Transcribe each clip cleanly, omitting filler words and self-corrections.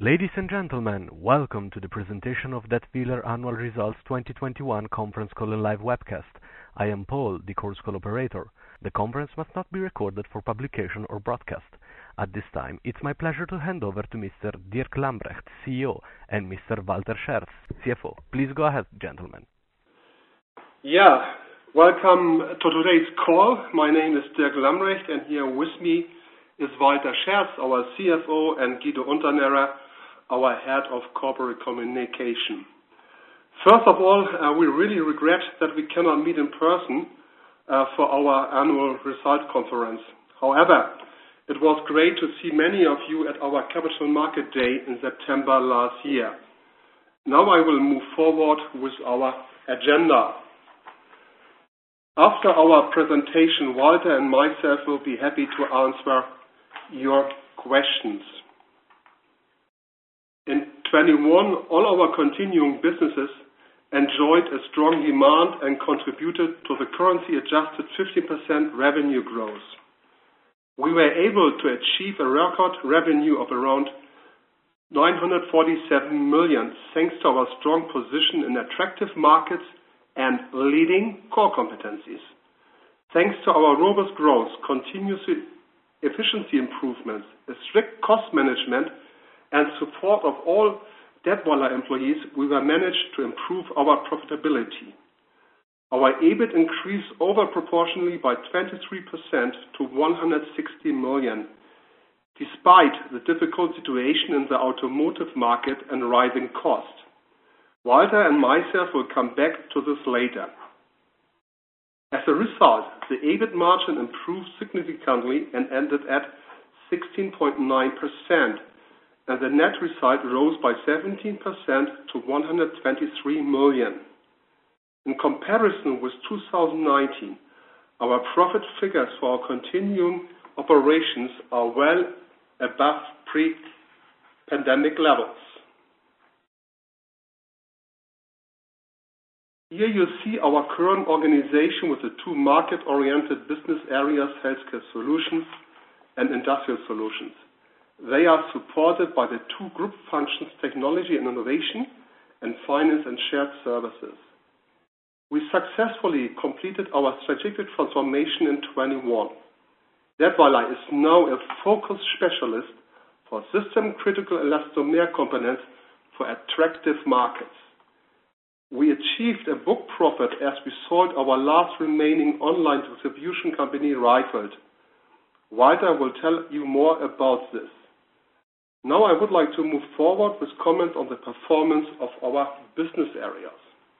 Ladies and gentlemen, welcome to the presentation of Dätwyler Annual Results 2021 conference call and live webcast. I am Paul, the conference call operator. The conference must not be recorded for publication or broadcast. At this time, it's my pleasure to hand over to Mr. Dirk Lambrecht, CEO, and Mr. Walter Scherz, CFO. Please go ahead, gentlemen. Yeah, welcome to today's call. My name is Dirk Lambrecht, and here with me is Walter Scherz, our CFO, and Guido Unternährer, our Head of Corporate Communication. First of all, we really regret that we cannot meet in person for our annual result conference. However, it was great to see many of you at our Capital Market Day in September last year. Now I will move forward with our agenda. After our presentation, Walter and myself will be happy to answer your questions. In 2021, all our continuing businesses enjoyed a strong demand and contributed to the currency-adjusted 50% revenue growth. We were able to achieve a record revenue of around 947 million, thanks to our strong position in attractive markets and leading core competencies. Thanks to our robust growth, continuous efficiency improvements, a strict cost management, and support of all Dätwyler employees, we were managed to improve our profitability. Our EBIT increased over proportionally by 23% to 160 million, despite the difficult situation in the automotive market and rising costs. Walter and myself will come back to this later. As a result, the EBIT margin improved significantly and ended at 16.9%, and the net result rose by 17% to 123 million. In comparison with 2019, our profit figures for our continuing operations are well above pre-pandemic levels. Here you see our current organization with the two market-oriented business areas, Healthcare Solutions and Industrial Solutions. They are supported by the two group functions, Technology and Innovation, and Finance and Shared Services. We successfully completed our strategic transformation in 2021. Dätwyler is now a focused specialist for system-critical elastomer components for attractive markets. We achieved a book profit as we sold our last remaining online distribution company, Reichelt. Walter will tell you more about this. Now I would like to move forward with comments on the performance of our business areas.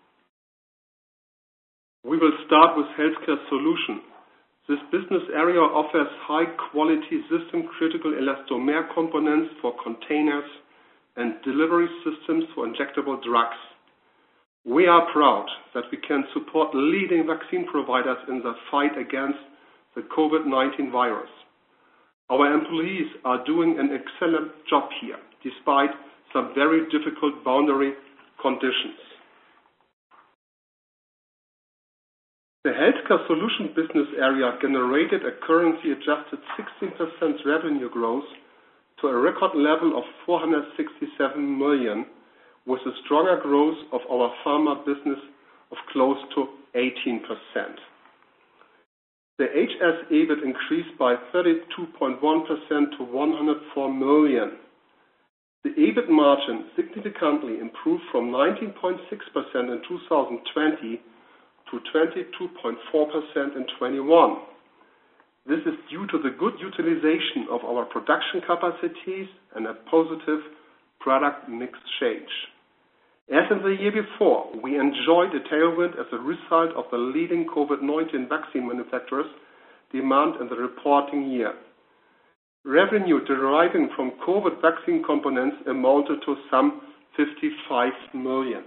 We will start with Healthcare Solutions. This business area offers high-quality system-critical elastomer components for containers and delivery systems for injectable drugs. We are proud that we can support leading vaccine providers in the fight against the COVID-19 virus. Our employees are doing an excellent job here, despite some very difficult boundary conditions. The Healthcare Solutions business area generated a currency-adjusted 16% revenue growth to a record level of 467 million, with a stronger growth of our pharma business of close to 18%. The HS EBIT increased by 32.1% to 104 million. The EBIT margin significantly improved from 19.6% in 2020 to 22.4% in 2021. This is due to the good utilization of our production capacities and a positive product mix change. As in the year before, we enjoyed a tailwind as a result of the leading COVID-19 vaccine manufacturers' demand in the reporting year. Revenue deriving from COVID vaccine components amounted to some 55 million.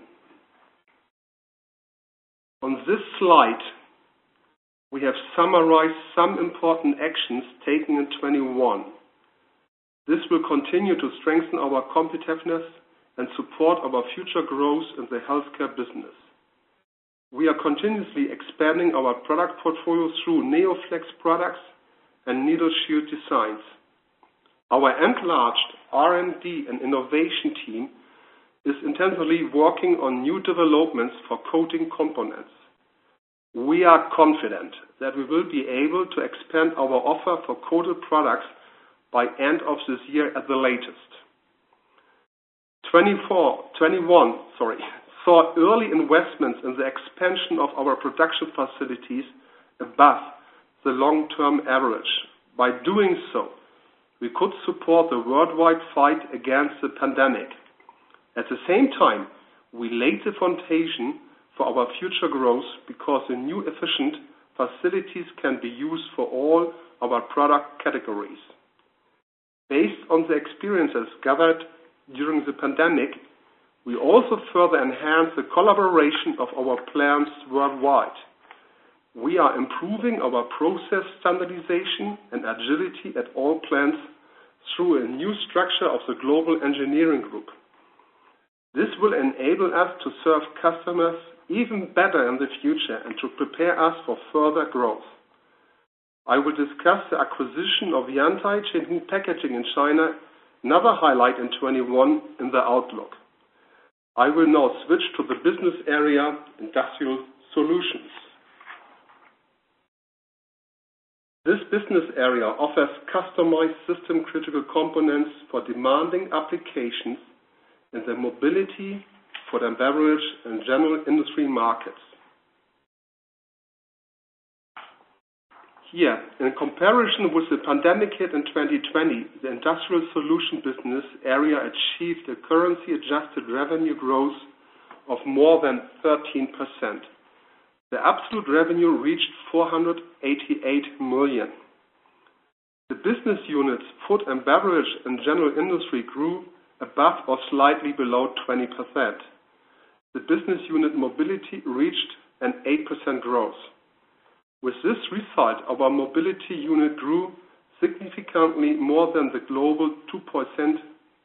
On this slide, we have summarized some important actions taken in 2021. This will continue to strengthen our competitiveness and support our future growth in the healthcare business. We are continuously expanding our product portfolio through NeoFlex products and needle shield designs. Our enlarged R&D and innovation team is intensively working on new developments for coating components. We are confident that we will be able to expand our offer for coated products by end of this year at the latest. 21 saw early investments in the expansion of our production facilities above the long-term average. By doing so, we could support the worldwide fight against the pandemic. At the same time, we laid the foundation for our future growth because the new efficient facilities can be used for all our product categories. Based on the experiences gathered during the pandemic, we also further enhance the collaboration of our plants worldwide. We are improving our process standardization and agility at all plants through a new structure of the Global Engineering Group. This will enable us to serve customers even better in the future and to prepare us for further growth. I will discuss the acquisition of Yantai Xinhu Packaging in China, another highlight in 21 in the outlook. I will now switch to the business area Industrial Solutions. This business area offers customized system-critical components for demanding applications in the mobility, food and beverage, and general industry markets. Here, in comparison with the pandemic hit in 2020, the Industrial Solution business area achieved a currency-adjusted revenue growth of more than 13%. The absolute revenue reached 488 million. The business units food and beverage and general industry grew above or slightly below 20%. The business unit mobility reached an 8% growth. With this result, our mobility unit grew significantly more than the global 2.2%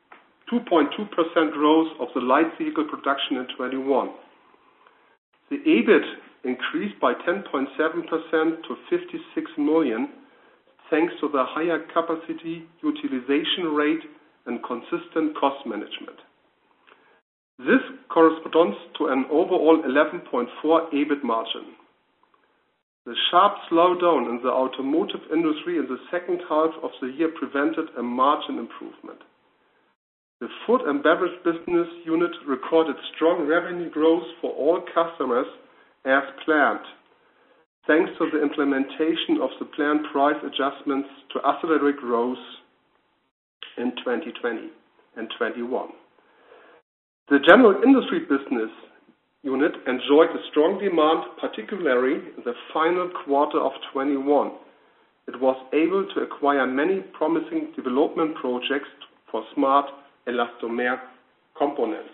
growth of the light vehicle production in 21. The EBIT increased by 10.7% to 56 million, thanks to the higher capacity utilization rate and consistent cost management. This corresponds to an overall 11.4 EBIT margin. The sharp slowdown in the automotive industry in the second half of the year prevented a margin improvement. The food and beverage business unit recorded strong revenue growth for all customers as planned, thanks to the implementation of the planned price adjustments to accelerate growth in 2020 and 21. The general industry business unit enjoyed a strong demand, particularly in the final quarter of 21. It was able to acquire many promising development projects for smart elastomer components.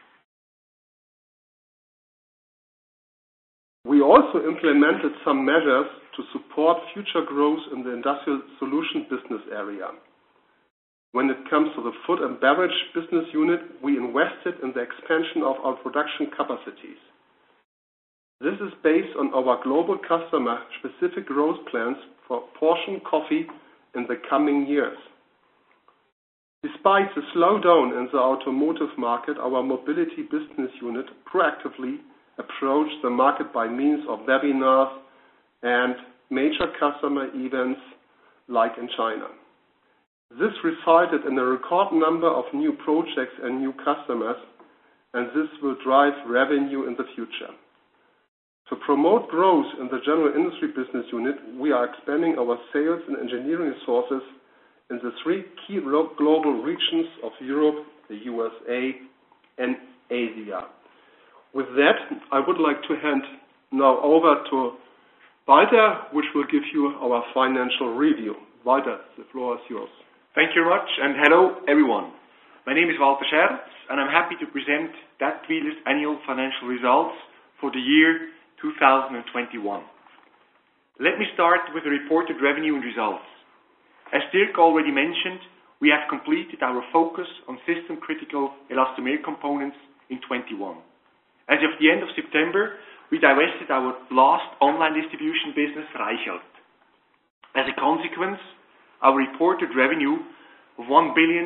We also implemented some measures to support future growth in the Industrial Solution business area. When it comes to the food and beverage business unit, we invested in the expansion of our production capacities. This is based on our global customer-specific growth plans for portion coffee in the coming years. Despite the slowdown in the automotive market, our mobility business unit proactively approached the market by means of webinars and major customer events like in China. This resulted in a record number of new projects and new customers, and this will drive revenue in the future. To promote growth in the general industry business unit, we are expanding our sales and engineering resources in the three key global regions of Europe, the USA, and Asia. With that, I would like to hand now over to Walter, which will give you our financial review. Walter, the floor is yours. Thank you very much, and hello everyone. My name is Walter Scherz, and I'm happy to present Dätwyler's annual financial results for the year 2021. Let me start with the reported revenue and results. As Dirk already mentioned, we have completed our focus on system-critical elastomer components in 21. As of the end of September, we divested our last online distribution business, Reichelt. As a consequence, our reported revenue of 1,186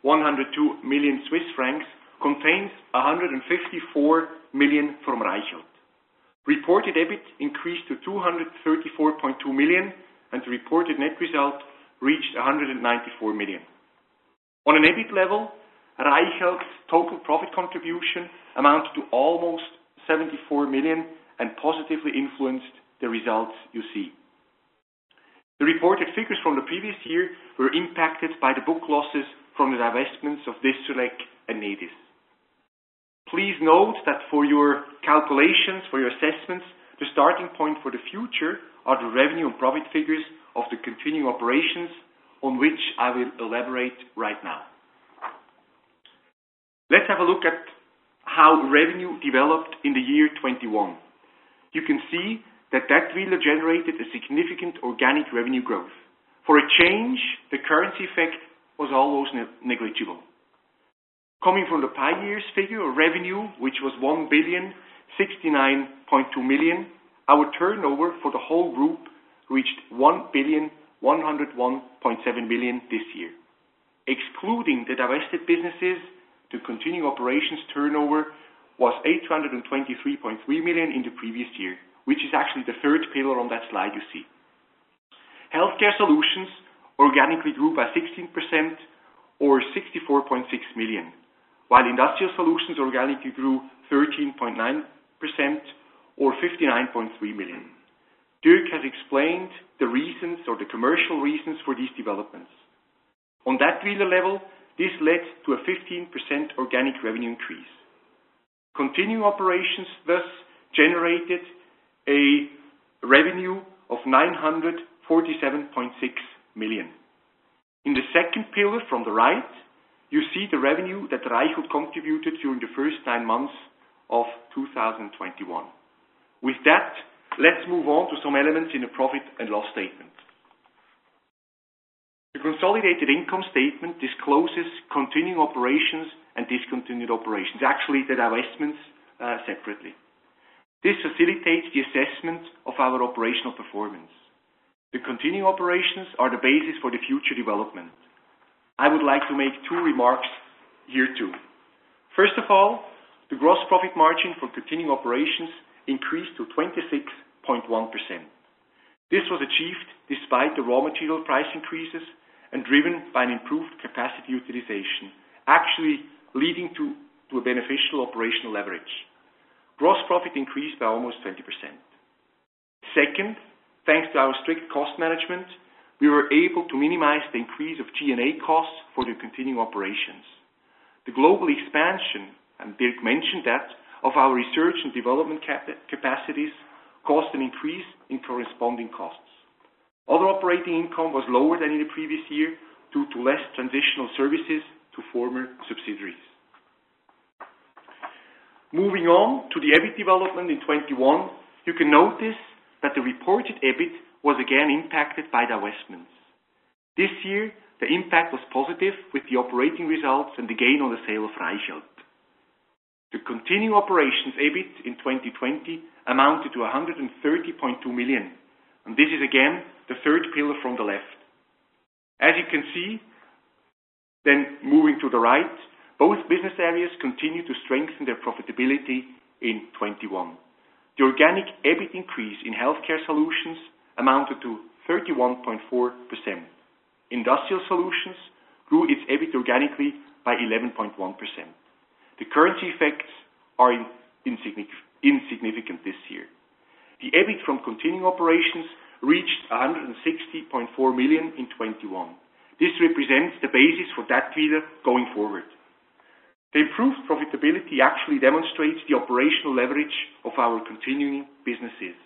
102 million Swiss francs, contains 154 million from Reichelt. Reported EBIT increased to 234.2 million, and the reported net result reached 194 million. On an EBIT level, Reichelt's total profit contribution amounted to almost 74 million and positively influenced the results you see. The reported figures from the previous year were impacted by the book losses from the divestments of Distrelec and Nedis. Please note that for your calculations, for your assessments, the starting point for the future are the revenue and profit figures of the continuing operations, on which I will elaborate right now. Let's have a look at how revenue developed in the year 21. You can see that Dätwyler generated a significant organic revenue growth. For a change, the currency effect was almost negligible. Coming from the prior year's figure of revenue, which was 1,069.2 million, our turnover for the whole group reached 1,101.7 million this year. Excluding the divested businesses, the continuing operations turnover was 823.3 million in the previous year, which is actually the third pillar on that slide you see. Healthcare Solutions organically grew by 16% or 64.6 million, while Industrial Solutions organically grew 13.9% or 59.3 million. Dirk has explained the reasons or the commercial reasons for these developments. On Dätwyler level, this led to a 15% organic revenue increase. Continuing operations thus generated a revenue of 947.6 million. In the second pillar from the right, you see the revenue that Reichelt contributed during the first 9 months of 2021. With that, let's move on to some elements in the profit and loss statement. The consolidated income statement discloses continuing operations and discontinued operations, actually the divestments separately. This facilitates the assessment of our operational performance. The continuing operations are the basis for the future development. I would like to make 2 remarks here too. First of all, the gross profit margin for continuing operations increased to 26.1%. This was achieved despite the raw material price increases and driven by an improved capacity utilization, actually leading to a beneficial operational leverage. Gross profit increased by almost 20%. Second, thanks to our strict cost management, we were able to minimize the increase of G&A costs for the continuing operations. The global expansion, and Dirk mentioned that, of our research and development capacities caused an increase in corresponding costs. Other operating income was lower than in the previous year due to less transitional services to former subsidiaries. Moving on to the EBIT development in 21, you can notice that the reported EBIT was again impacted by divestments. This year, the impact was positive with the operating results and the gain on the sale of Reichelt. The continuing operations EBIT in 2020 amounted to 130.2 million, and this is again the third pillar from the left. As you can see, then moving to the right, both business areas continue to strengthen their profitability in 21. The organic EBIT increase in Healthcare Solutions amounted to 31.4%. Industrial Solutions grew its EBIT organically by 11.1%. The currency effects are insignificant this year. The EBIT from continuing operations reached 160.4 million in 21. This represents the basis for Dätwyler going forward. The improved profitability actually demonstrates the operational leverage of our continuing businesses.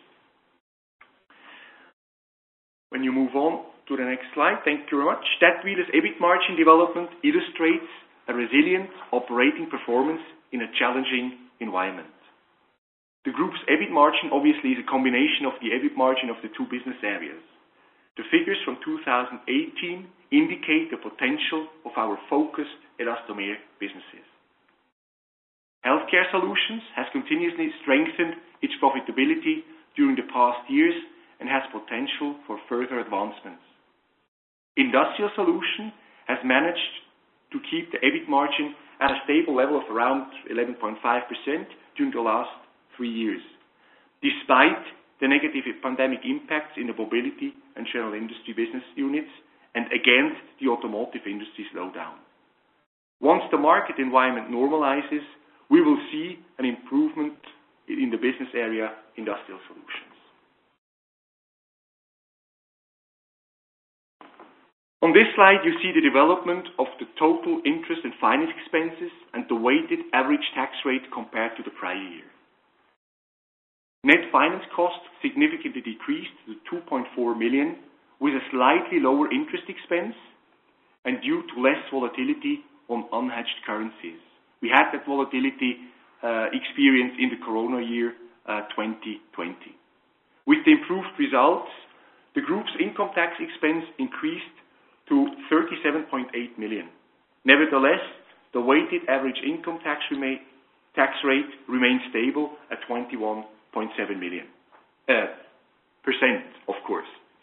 When you move on to the next slide, thank you very much. Dätwyler's EBIT margin development illustrates a resilient operating performance in a challenging environment. The group's EBIT margin obviously is a combination of the EBIT margin of the 2 business areas. The figures from 2018 indicate the potential of our focused elastomer businesses. Healthcare Solutions has continuously strengthened its profitability during the past years and has potential for further advancements. Industrial Solutions has managed to keep the EBIT margin at a stable level of around 11.5% during the last 3 years, despite the negative pandemic impacts in the mobility and general industry business units and against the automotive industry slowdown. Once the market environment normalizes, we will see an improvement in the business area Industrial Solutions. On this slide, you see the development of the total interest and finance expenses and the weighted average tax rate compared to the prior year. Net finance costs significantly decreased to 2.4 million, with a slightly lower interest expense and due to less volatility on unhedged currencies. We had that volatility experience in the Corona year 2020. With the improved results, the group's income tax expense increased to 37.8 million. Nevertheless, the weighted average income tax rate remains stable at 21.7%, of course.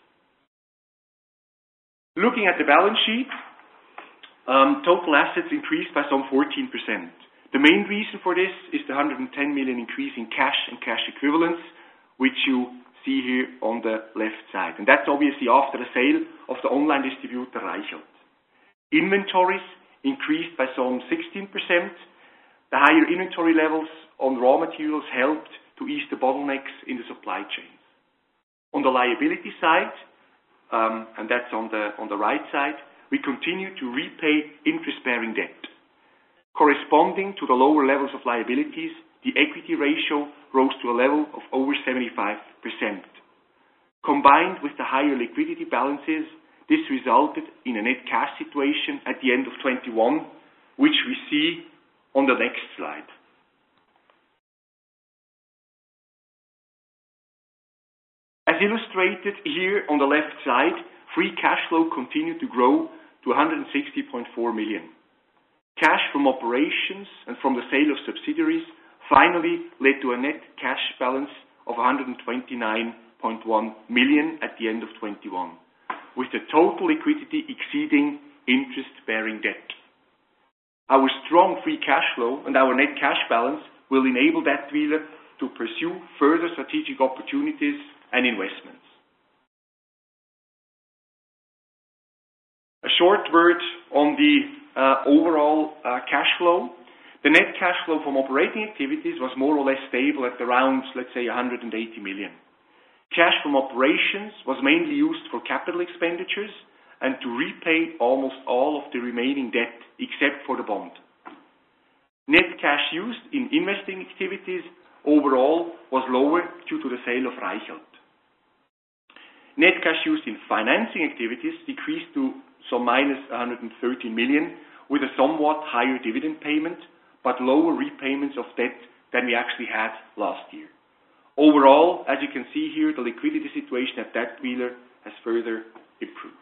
Looking at the balance sheet, total assets increased by some 14%. The main reason for this is the 110 million increase in cash and cash equivalents, which you see here on the left side. And that's obviously after the sale of the online distributor Reichelt. Inventories increased by some 16%. The higher inventory levels on raw materials helped to ease the bottlenecks in the supply chains. On the liability side, and that's on the right side, we continue to repay interest-bearing debt. Corresponding to the lower levels of liabilities, the equity ratio rose to a level of over 75%. Combined with the higher liquidity balances, this resulted in a net cash situation at the end of 2021, which we see on the next slide. As illustrated here on the left side, free cash flow continued to grow to 160.4 million. Cash from operations and from the sale of subsidiaries finally led to a net cash balance of 129.1 million at the end of 2021, with the total liquidity exceeding interest-bearing debt. Our strong free cash flow and our net cash balance will enable Dätwyler to pursue further strategic opportunities and investments. A short word on the overall cash flow. The net cash flow from operating activities was more or less stable at around, let's say, 180 million. Cash from operations was mainly used for capital expenditures and to repay almost all of the remaining debt except for the bond. Net cash used in investing activities overall was lower due to the sale of Reichelt. Net cash used in financing activities decreased to some minus 113 million, with a somewhat higher dividend payment, but lower repayments of debt than we actually had last year. Overall, as you can see here, the liquidity situation at Dätwyler has further improved.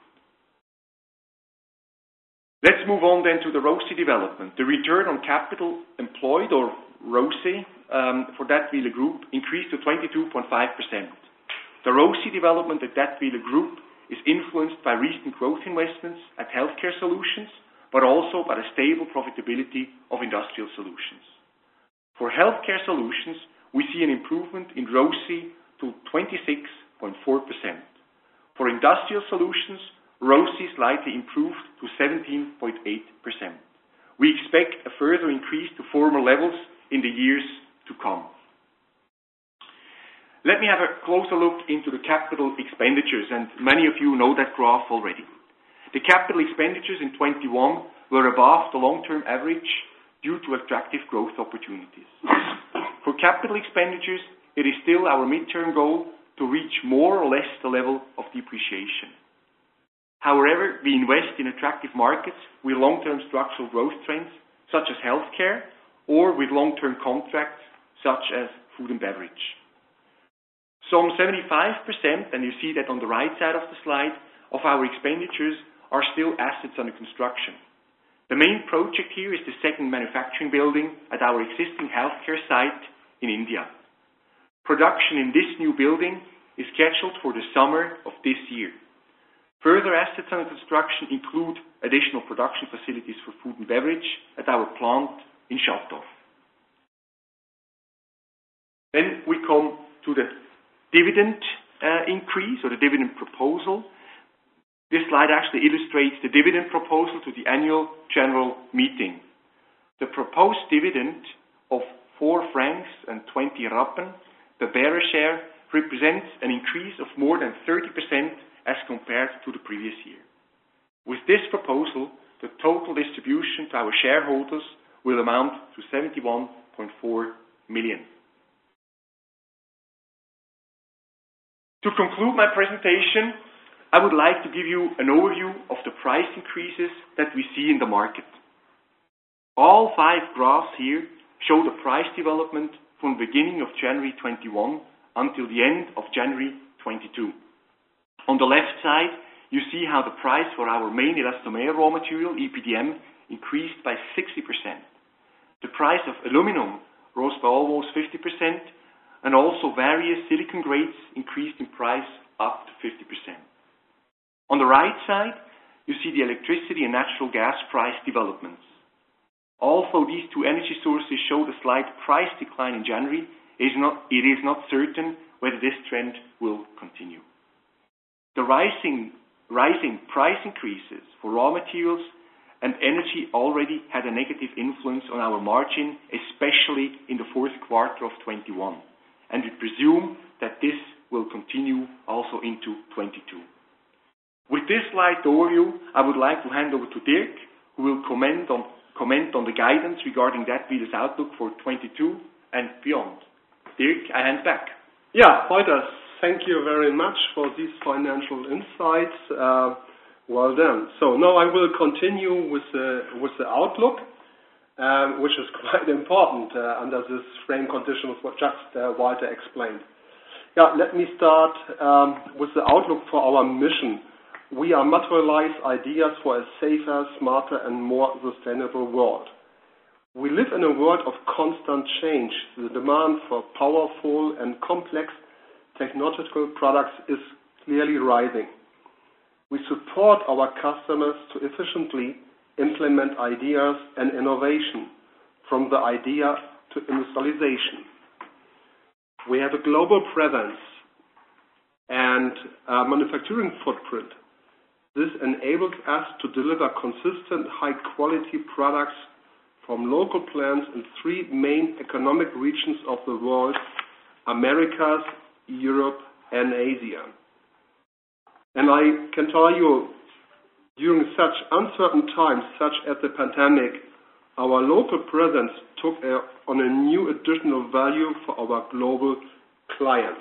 Let's move on then to the ROCE development. The return on capital employed, or ROCE, for Dätwyler Group increased to 22.5%. The ROCE development at Dätwyler Group is influenced by recent growth investments at Healthcare Solutions, but also by the stable profitability of Industrial Solutions. For Healthcare Solutions, we see an improvement in ROCE to 26.4%. For Industrial Solutions, ROCE slightly improved to 17.8%. We expect a further increase to former levels in the years to come. Let me have a closer look into the capital expenditures, and many of you know that graph already. The capital expenditures in 2021 were above the long-term average due to attractive growth opportunities. For capital expenditures, it is still our midterm goal to reach more or less the level of depreciation. However, we invest in attractive markets with long-term structural growth trends, such as healthcare, or with long-term contracts, such as food and beverage. Some 75%, and you see that on the right side of the slide, of our expenditures are still assets under construction. The main project here is the second manufacturing building at our existing healthcare site in India. Production in this new building is scheduled for the summer of this year. Further assets under construction include additional production facilities for food and beverage at our plant in Schattdorf. Then we come to the dividend increase or the dividend proposal. This slide actually illustrates the dividend proposal to the annual general meeting. The proposed dividend of 4 francs and 20 Rappen per bearer share represents an increase of more than 30% as compared to the previous year. With this proposal, the total distribution to our shareholders will amount to 71.4 million. To conclude my presentation, I would like to give you an overview of the price increases that we see in the market. All 5 graphs here show the price development from the beginning of January 21 until the end of January 22. On the left side, you see how the price for our main elastomer raw material, EPDM, increased by 60%. The price of aluminum rose by almost 50%, and also various silicon grades increased in price up to 50%. On the right side, you see the electricity and natural gas price developments. Although these 2 energy sources showed a slight price decline in January, it is not certain whether this trend will continue. The rising price increases for raw materials and energy already had a negative influence on our margin, especially in the fourth quarter of 21. And we presume that this will continue also into 22. With this slight overview, I would like to hand over to Dirk, who will comment on the guidance regarding Dätwyler's outlook for 22 and beyond. Dirk, I hand back. Yeah, Walter, thank you very much for these financial insights. Well done. So now I will continue with the outlook, which is quite important under this frame condition of what just Walter explained. Yeah, let me start with the outlook for our mission. We are materialize ideas for a safer, smarter, and more sustainable world. We live in a world of constant change. The demand for powerful and complex technological products is clearly rising. We support our customers to efficiently implement ideas and innovation from the idea to industrialization. We have a global presence and a manufacturing footprint. This enables us to deliver consistent, high-quality products from local plants in 3 main economic regions of the world: Americas, Europe, and Asia. And I can tell you, during such uncertain times, such as the pandemic, our local presence took on a new additional value for our global clients.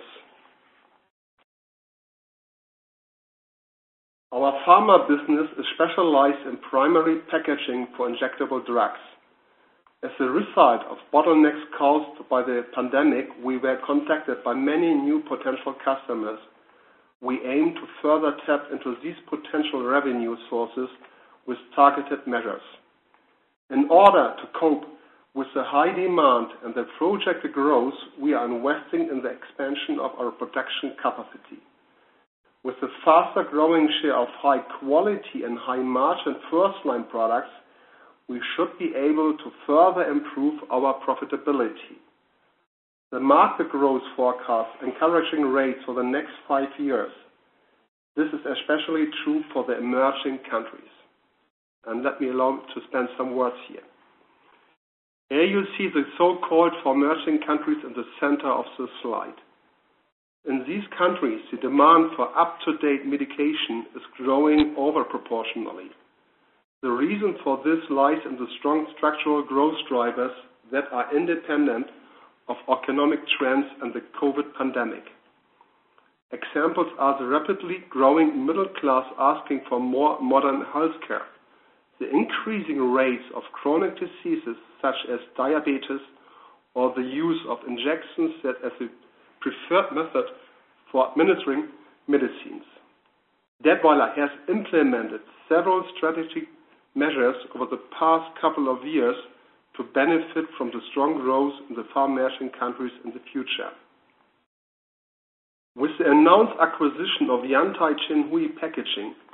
Our pharma business is specialized in primary packaging for injectable drugs. As a result of bottlenecks caused by the pandemic, we were contacted by many new potential customers. We aim to further tap into these potential revenue sources with targeted measures. In order to cope with the high demand and the projected growth, we are investing in the expansion of our production capacity. With the faster growing share of high quality and high margin first-line products, we should be able to further improve our profitability. The market growth forecast encouraging rates for the next 5 years. This is especially true for the emerging countries. And let me allow to spend some words here. Here you see the so-called emerging countries in the center of the slide. In these countries, the demand for up-to-date medication is growing overproportionally. The reason for this lies in the strong structural growth drivers that are independent of economic trends and the COVID pandemic. Examples are the rapidly growing middle class asking for more modern healthcare, the increasing rates of chronic diseases such as diabetes, or the use of injections that as a preferred method for administering medicines. Dätwyler has implemented several strategic measures over the past couple of years to benefit from the strong growth in the far emerging countries in the future. With the announced acquisition of Yantai Xinhui Packaging,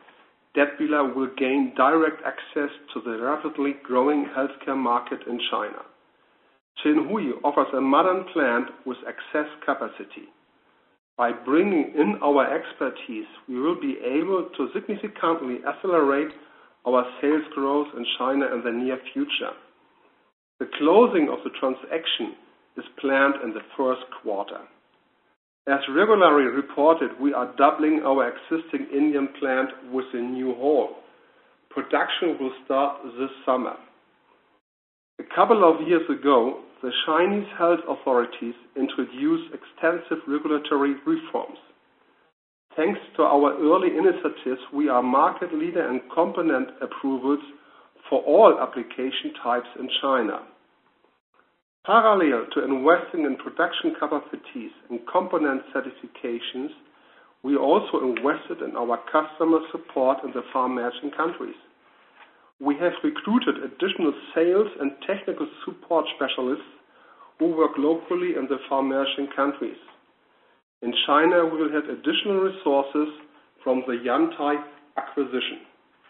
Dätwyler will gain direct access to the rapidly growing healthcare market in China. Zhenhui offers a modern plant with excess capacity. By bringing in our expertise, we will be able to significantly accelerate our sales growth in China in the near future. The closing of the transaction is planned in the first quarter. As regularly reported, we are doubling our existing Indian plant with a new hall. Production will start this summer. A couple of years ago, the Chinese health authorities introduced extensive regulatory reforms. Thanks to our early initiatives, we are market leader in component approvals for all application types in China. Parallel to investing in production capacities and component certifications, we also invested in our customer support in the far emerging countries. We have recruited additional sales and technical support specialists who work locally in the far emerging countries. In China, we will have additional resources from the Yantai acquisition.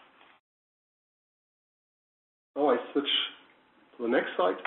Now I switch to the next slide.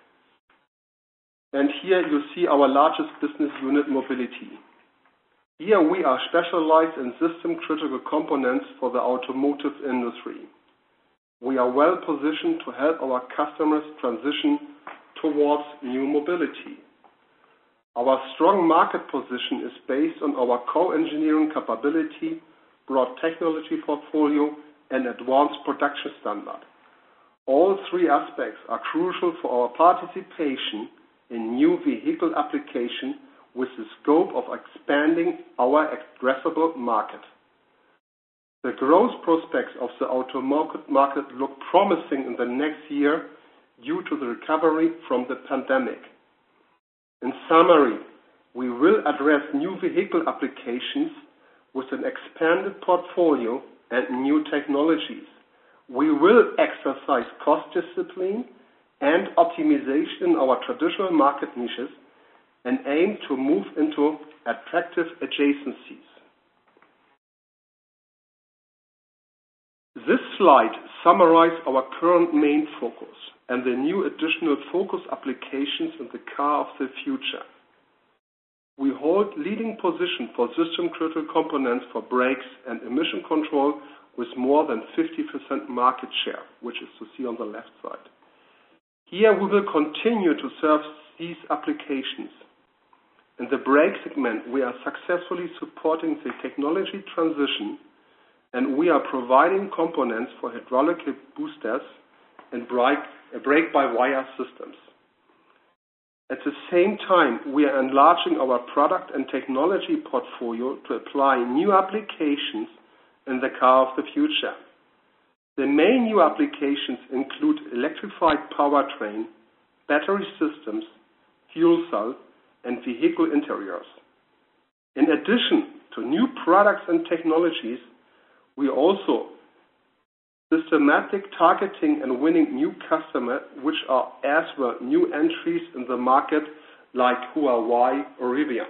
And here you see our largest business unit, Mobility. Here we are specialized in system-critical components for the automotive industry. We are well positioned to help our customers transition towards new mobility. Our strong market position is based on our co-engineering capability, broad technology portfolio, and advanced production standard. All three aspects are crucial for our participation in new vehicle application with the scope of expanding our addressable market. The growth prospects of the automotive market look promising in the next year due to the recovery from the pandemic. In summary, we will address new vehicle applications with an expanded portfolio and new technologies. We will exercise cost discipline and optimization in our traditional market niches and aim to move into attractive adjacencies. This slide summarizes our current main focus and the new additional focus applications in the car of the future. We hold leading position for system-critical components for brakes and emission control with more than 50% market share, which is to see on the left side. Here we will continue to serve these applications. In the brake segment, we are successfully supporting the technology transition, and we are providing components for hydraulic boosters and brake-by-wire systems. At the same time, we are enlarging our product and technology portfolio to apply new applications in the car of the future. The main new applications include electrified powertrain, battery systems, fuel cell, and vehicle interiors. In addition to new products and technologies, we also systematic targeting and winning new customers, which are as well new entries in the market like Huawei or Rivian.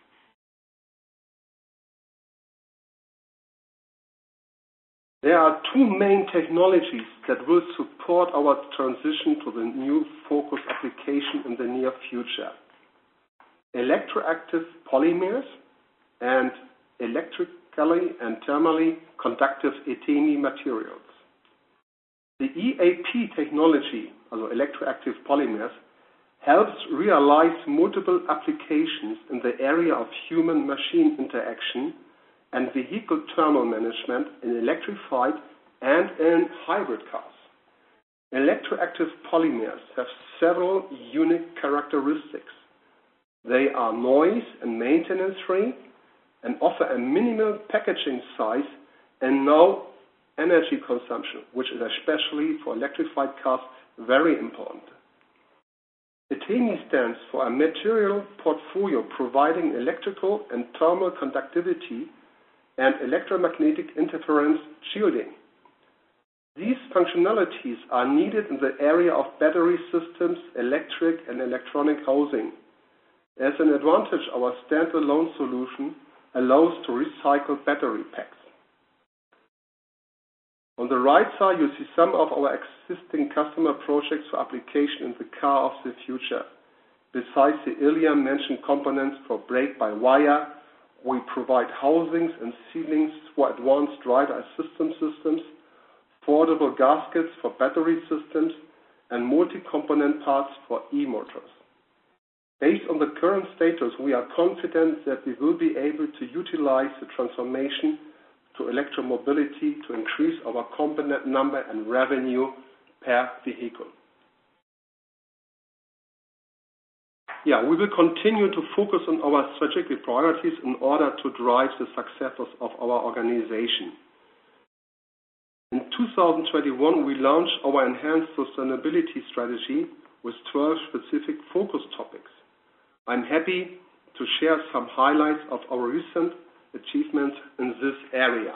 There are two main technologies that will support our transition to the new focus application in the near future. Electroactive polymers and electrically and thermally conductive ETEMI materials. The EAP technology, also electroactive polymers, helps realize multiple applications in the area of human-machine interaction and vehicle thermal management in electrified and in hybrid cars. Electroactive polymers have several unique characteristics. They are noise and maintenance-free and offer a minimal packaging size and no energy consumption, which is especially for electrified cars very important. ETEMI stands for a material portfolio providing electrical and thermal conductivity and electromagnetic interference shielding. These functionalities are needed in the area of battery systems, electric and electronic housing. As an advantage, our standalone solution allows to recycle battery packs. On the right side, you see some of our existing customer projects for application in the car of the future. Besides the earlier mentioned components for brake-by-wire, we provide housings and sealings for advanced driver assistance systems, foldable gaskets for battery systems, and multi-component parts for e-motors. Based on the current status, we are confident that we will be able to utilize the transformation to electromobility to increase our component number and revenue per vehicle. We will continue to focus on our strategic priorities in order to drive the successes of our organization. In 2021, we launched our enhanced sustainability strategy with 12 specific focus topics. I'm happy to share some highlights of our recent achievements in this area.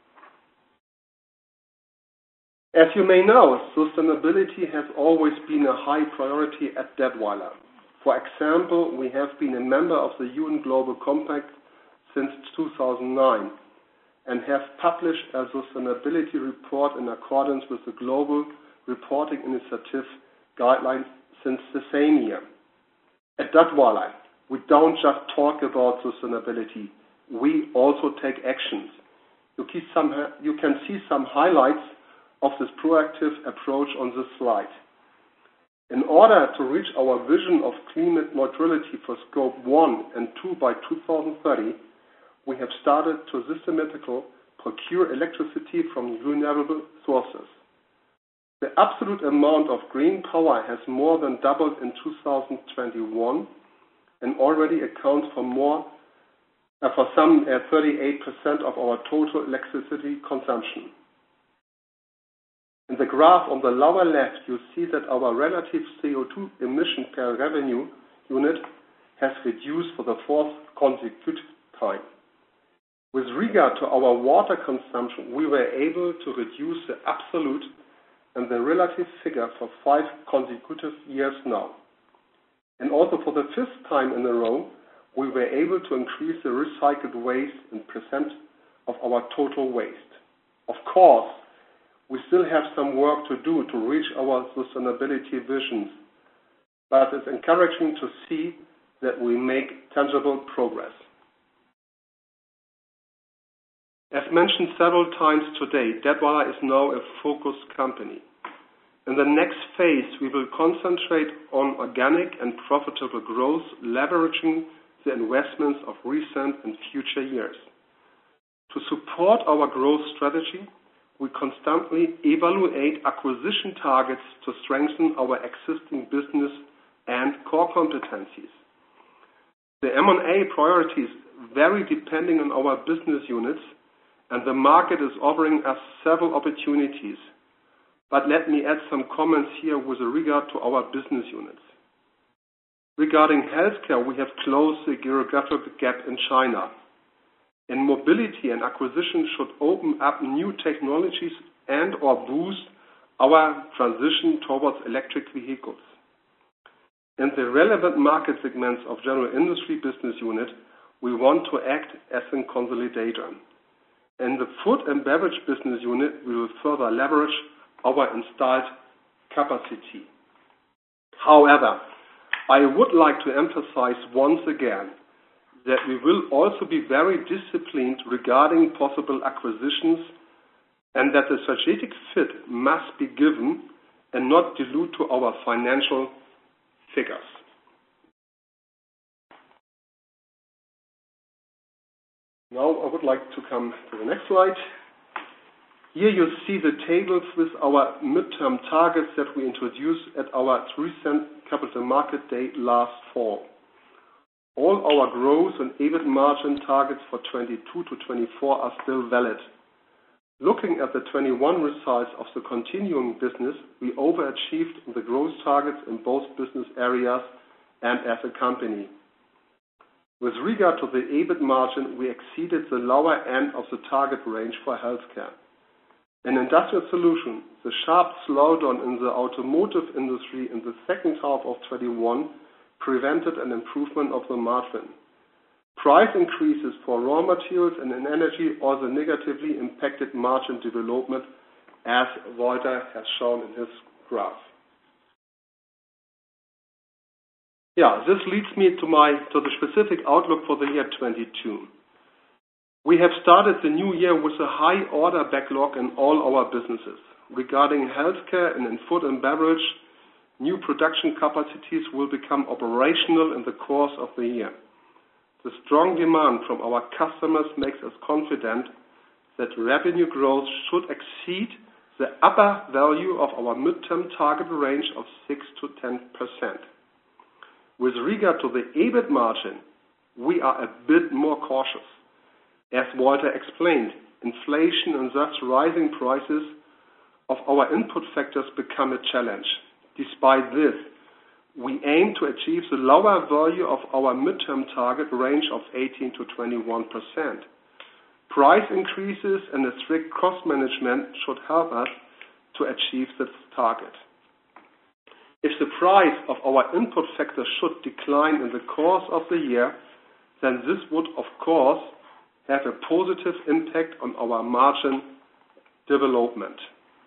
As you may know, sustainability has always been a high priority at Dätwyler. For example, we have been a member of the UN Global Compact since 2009 and have published a sustainability report in accordance with the Global Reporting Initiative guidelines since the same year. At Dätwyler, we don't just talk about sustainability, we also take actions. You can see some highlights of this proactive approach on this slide. In order to reach our vision of climate neutrality for Scope 1 and 2 by 2030, we have started to systematically procure electricity from renewable sources. The absolute amount of green power has more than doubled in 2021 and already accounts for some 38% of our total electricity consumption. In the graph on the lower left, you see that our relative CO2 emission per revenue unit has reduced for the fourth consecutive time. With regard to our water consumption, we were able to reduce the absolute and the relative figure for 5 consecutive years now. And also for the 5th time in a row, we were able to increase the recycled waste in percent of our total waste. Of course, we still have some work to do to reach our sustainability visions, but it's encouraging to see that we make tangible progress. As mentioned several times today, Dätwyler is now a focused company. In the next phase, we will concentrate on organic and profitable growth, leveraging the investments of recent and future years. To support our growth strategy, we constantly evaluate acquisition targets to strengthen our existing business and core competencies. The M&A priorities vary depending on our business units, and the market is offering us several opportunities. But let me add some comments here with regard to our business units. Regarding healthcare, we have closed the geographical gap in China. In mobility, an acquisition should open up new technologies and/or boost our transition towards electric vehicles. In the relevant market segments of General Industry business unit, we want to act as a consolidator. In the Food and Beverage business unit, we will further leverage our installed capacity. However, I would like to emphasize once again that we will also be very disciplined regarding possible acquisitions and that the strategic fit must be given and not dilute to our financial figures. Now I would like to come to the next slide. Here you see the tables with our midterm targets that we introduced at our recent Capital Market Day last fall. All our growth and EBIT margin targets for 22 to 24 are still valid. Looking at the 21 results of the continuing business, we overachieved the growth targets in both business areas and as a company. With regard to the EBIT margin, we exceeded the lower end of the target range for healthcare. In Industrial Solutions, the sharp slowdown in the automotive industry in the second half of 2021 prevented an improvement of the margin. Price increases for raw materials and in energy also negatively impacted margin development as Walter has shown in his graph. Yeah, this leads me to the specific outlook for the year 22. We have started the new year with a high order backlog in all our businesses. Regarding healthcare and in food and beverage, new production capacities will become operational in the course of the year. The strong demand from our customers makes us confident that revenue growth should exceed the upper value of our midterm target range of 6 to 10%. With regard to the EBIT margin, we are a bit more cautious. As Walter explained, inflation and thus rising prices of our input factors become a challenge. Despite this, we aim to achieve the lower value of our midterm target range of 18 to 21%. Price increases and a strict cost management should help us to achieve this target. If the price of our input factors should decline in the course of the year, then this would, of course, have a positive impact on our margin development.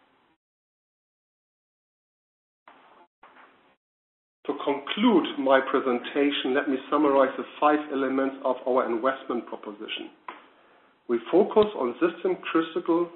To conclude my presentation, let me summarize the 5 elements of our investment proposition. We focus on system critical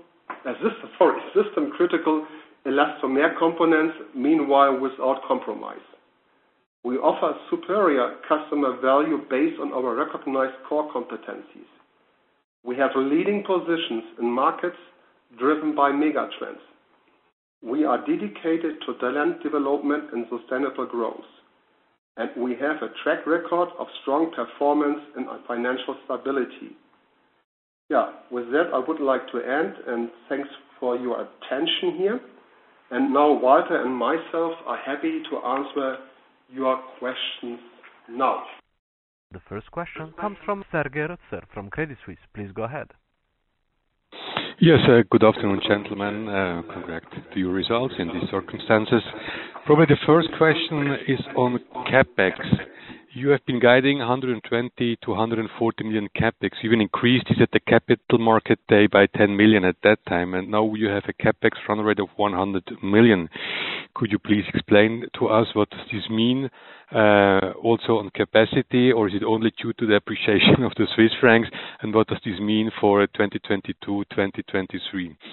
elastomer components, meanwhile without compromise. We offer superior customer value based on our recognized core competencies. We have leading positions in markets driven by megatrends. We are dedicated to talent development and sustainable growth. And we have a track record of strong performance and financial stability. Yeah, with that I would like to end, and thanks for your attention here. And now Walter and myself are happy to answer your questions now. The first question comes from Sergei Rotzer from Credit Suisse. Please go ahead. Yes, good afternoon, gentlemen. Congrats to your results in these circumstances. Probably the first question is on CapEx. You have been guiding 120 to 140 million CapEx. You even increased it at the Capital Market Day by 10 million at that time, and now you have a CapEx run rate of 100 million. Could you please explain to us what does this mean, also on capacity, or is it only due to the appreciation of the Swiss francs, and what does this mean for 2022-2023?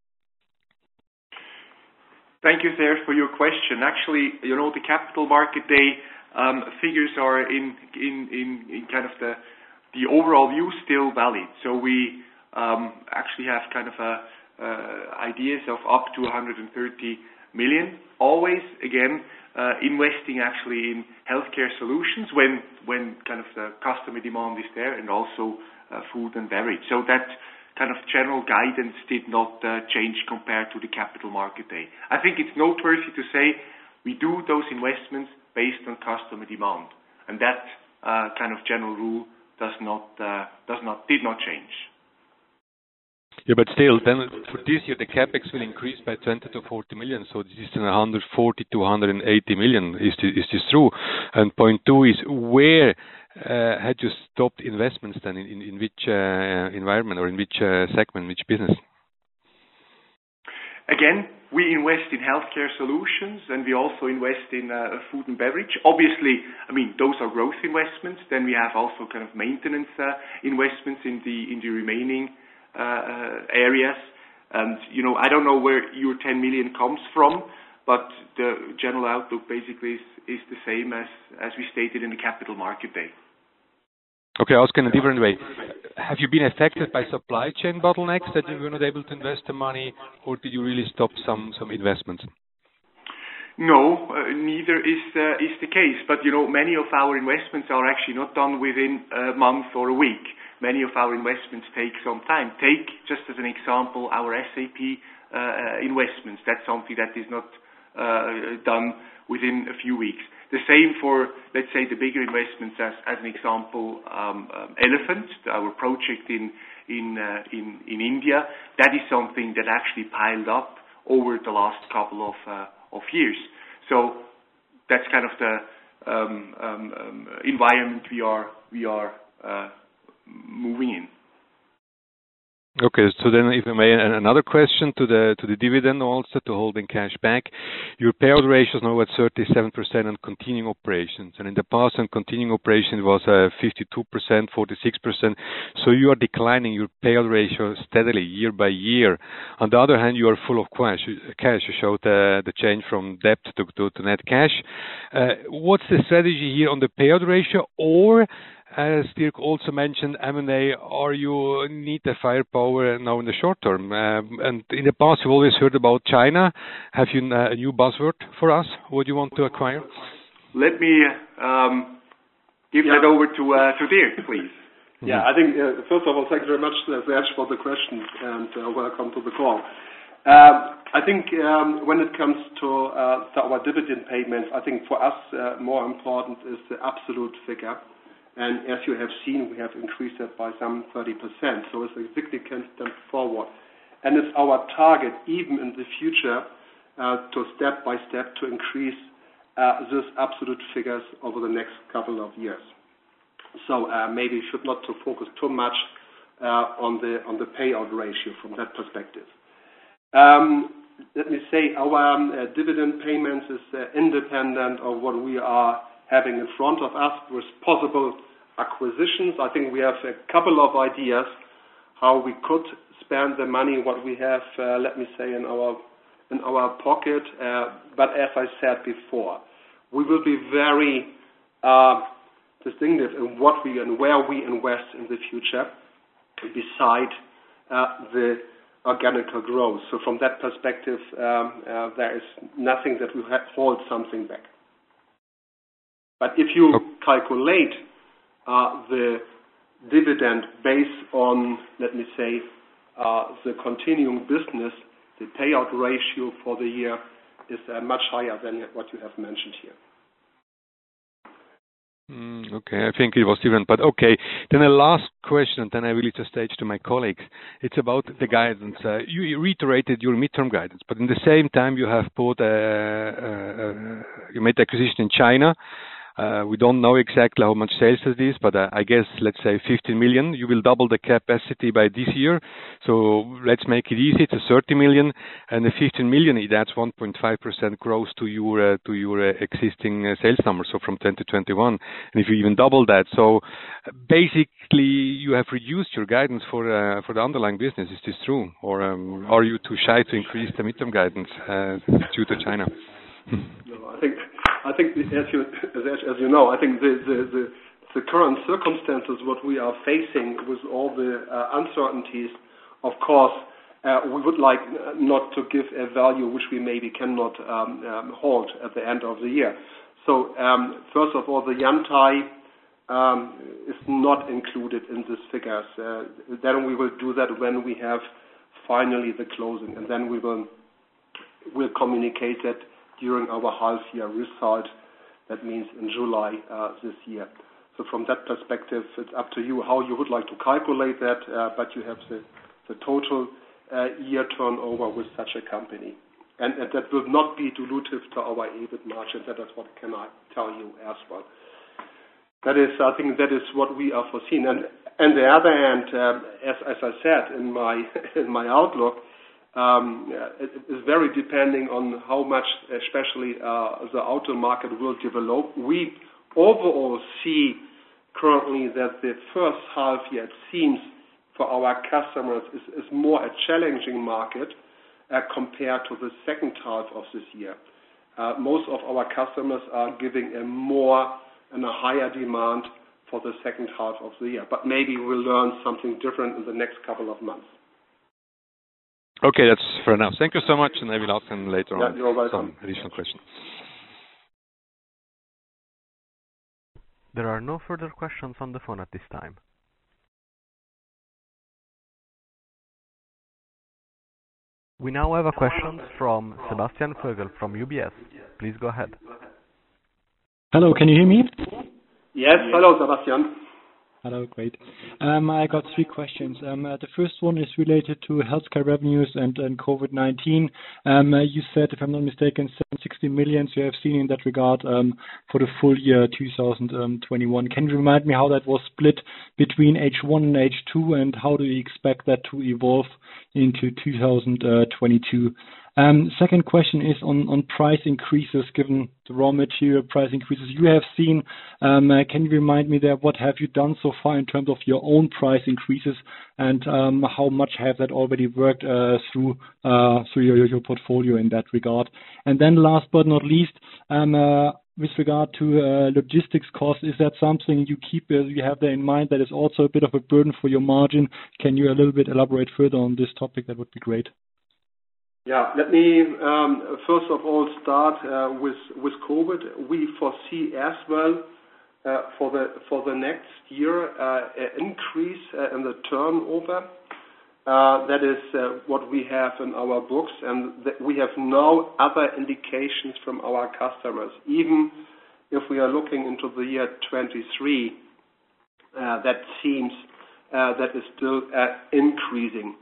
Thank you, Serge, for your question. Actually, the Capital Market Day figures are in kind of the overall view still valid. So we actually have kind of ideas of up to 130 million. Always, again, investing actually in healthcare solutions when kind of the customer demand is there, and also food and beverage. So that kind of general guidance did not change compared to the Capital Market Day. I think it's noteworthy to say we do those investments based on customer demand, and that kind of general rule did not change. Yeah, but still, then for this year the capex will increase by 20 to 40 million. So this is 140 to 180 million. Is this true? And point two is, where had you stopped investments then? In which environment, or in which segment, which business? Again, we invest in healthcare solutions, and we also invest in food and beverage. Obviously, I mean, those are growth investments. Then we have also kind of maintenance investments in the remaining areas. And, I don't know where your 10 million comes from, but the general outlook basically is the same as we stated in the Capital Market Day. Okay, I'll ask in a different way. Have you been affected by supply chain bottlenecks that you were not able to invest the money, or did you really stop some investments? No, neither is the case. But, many of our investments are actually not done within a month or a week. Many of our investments take some time. Take, just as an example, our SAP investments. That's something that is not done within a few weeks. The same for, let's say, the bigger investments, as an example, Elephant, our project in India. That is something that actually piled up over the last couple of years. So that's kind of the environment we are moving in. Okay, so then if I may, another question to the dividend also, to holding cash back. Your payout ratio is now at 37% on continuing operations, and in the past on continuing operations was 52%, 46%. So you are declining your payout ratio steadily year by year. On the other hand, you are full of cash. You showed the change from debt to net cash. What's the strategy here on the payout ratio? Or as Dirk also mentioned, M&A, are you need the firepower now in the short term? And in the past, you've always heard about China. Have you a new buzzword for us? What do you want to acquire? Let me give that over to Dirk, please. Yeah, I think, first of all, thank you very much, Serge, for the question, and welcome to the call. I think when it comes to our dividend payments, I think for us more important is the absolute figure. And as you have seen, we have increased it by some 30%, so it's a significant step forward. And it's our target, even in the future, to step by step to increase these absolute figures over the next couple of years. So maybe should not to focus too much on the payout ratio from that perspective. Let me say our dividend payments is independent of what we are having in front of us with possible acquisitions. I think we have a couple of ideas how we could spend the money what we have, let me say, in our pocket. But as I said before, we will be very distinctive in what we and where we invest in the future, beside the organic growth. So from that perspective, there is nothing that will hold something back. But if you calculate the dividend based on, let me say, the continuing business, the payout ratio for the year is much higher than what you have mentioned here. Okay, I think it was different, but okay. Then a last question, and then I will leave the stage to my colleagues. It's about the guidance. You reiterated your midterm guidance, but in the same time you have you made the acquisition in China. We don't know exactly how much sales it is, but I guess, let's say 15 million. You will double the capacity by this year. So let's make it easy. It's 30 million, and the 15 million, that's 1.5% growth to your existing sales numbers, so from 2021. And if you even double that, so basically you have reduced your guidance for the underlying business. Is this true? Or are you too shy to increase the midterm guidance due to China? No, I think as you know, I think the current circumstances, what we are facing with all the uncertainties, of course, we would like not to give a value which we maybe cannot hold at the end of the year. So first of all, the Yantai is not included in these figures. Then we will do that when we have finally the closing, and then we'll communicate that during our half-year result. That means in July this year. So from that perspective, it's up to you how you would like to calculate that, but you have the total year turnover with such a company. And that will not be dilutive to our EBIT margin. That is what can I tell you as well. That is, I think that is what we are foreseen. And on the other hand, as I said in my outlook, it is very depending on how much, especially the auto market will develop. We overall see currently that the first half year, it seems, for our customers is more a challenging market compared to the second half of this year. Most of our customers are giving a more and a higher demand for the second half of the year. But maybe we'll learn something different in the next couple of months. Okay, that's fair enough. Thank you so much, and I will ask them later on some additional questions. There are no further questions on the phone at this time. We now have a question from Sebastian Vogel from UBS. Please go ahead. Hello, can you hear me? Yes, hello Sebastian. Hello, great. I got three questions. The first one is related to healthcare revenues and COVID-19. You said, if I'm not mistaken, 760 million you have seen in that regard for the full year 2021. Can you remind me how that was split between H1 and H2, and how do you expect that to evolve into 2022? Second question is on price increases, given the raw material price increases you have seen. Can you remind me there, what have you done so far in terms of your own price increases, and how much have that already worked through your portfolio in that regard? And then last but not least, with regard to logistics costs, is that something you have there in mind that is also a bit of a burden for your margin? Can you a little bit elaborate further on this topic? That would be great. Yeah, let me first of all start with COVID. We foresee as well for the next year an increase in the turnover. That is what we have in our books, and that we have no other indications from our customers. Even if we are looking into the year 23, that seems that is still increasing.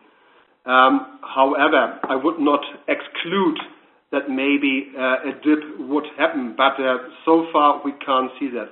However, I would not exclude that maybe a dip would happen, but so far we can't see that.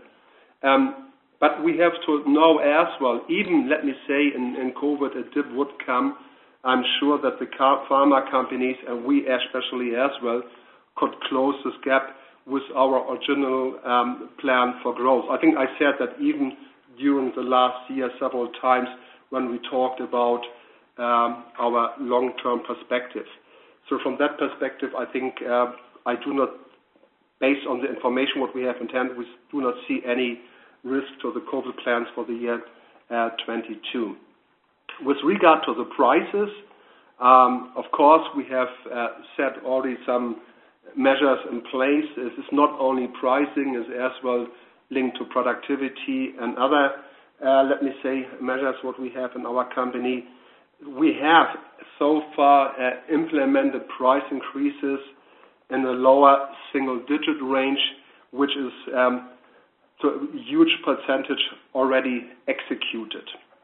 But we have to know as well, even let me say in COVID a dip would come, I'm sure that the pharma companies, and we especially as well, could close this gap with our original plan for growth. I think I said that even during the last year several times when we talked about our long-term perspective. So from that perspective, I think I do not, based on the information what we have in hand, we do not see any risk to the COVID plans for the year 22. With regard to the prices, of course, we have set already some measures in place. This is not only pricing, it's as well linked to productivity and other, let me say, measures what we have in our company. We have so far implemented price increases in the lower single-digit range, which is to a huge percentage already executed.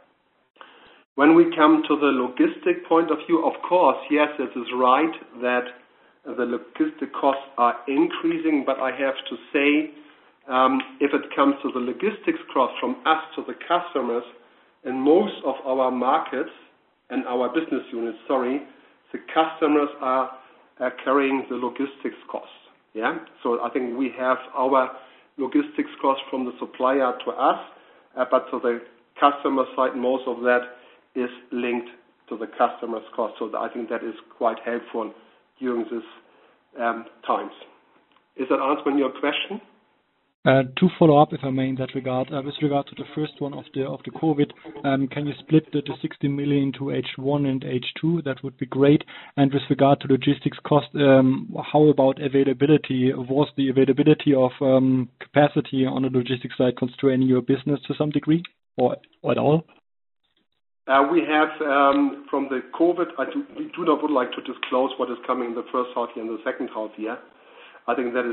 When we come to the logistic point of view, of course, yes, it is right that the logistic costs are increasing, but I have to say, if it comes to the logistics cost from us to the customers, in most of our markets and our business units, the customers are carrying the logistics costs. Yeah, so I think we have our logistics costs from the supplier to us, but to the customer side, most of that is linked to the customer's cost. So I think that is quite helpful during these times. Is that answering your question? To follow up, if I may, in that regard, with regard to the first one of the COVID, can you split the 60 million into H1 and H2? That would be great. And with regard to logistics cost, how about availability? Was the availability of capacity on the logistics side constraining your business to some degree, or at all? We have from the COVID. We do not would like to disclose what is coming in the first half year and the second half year. I think that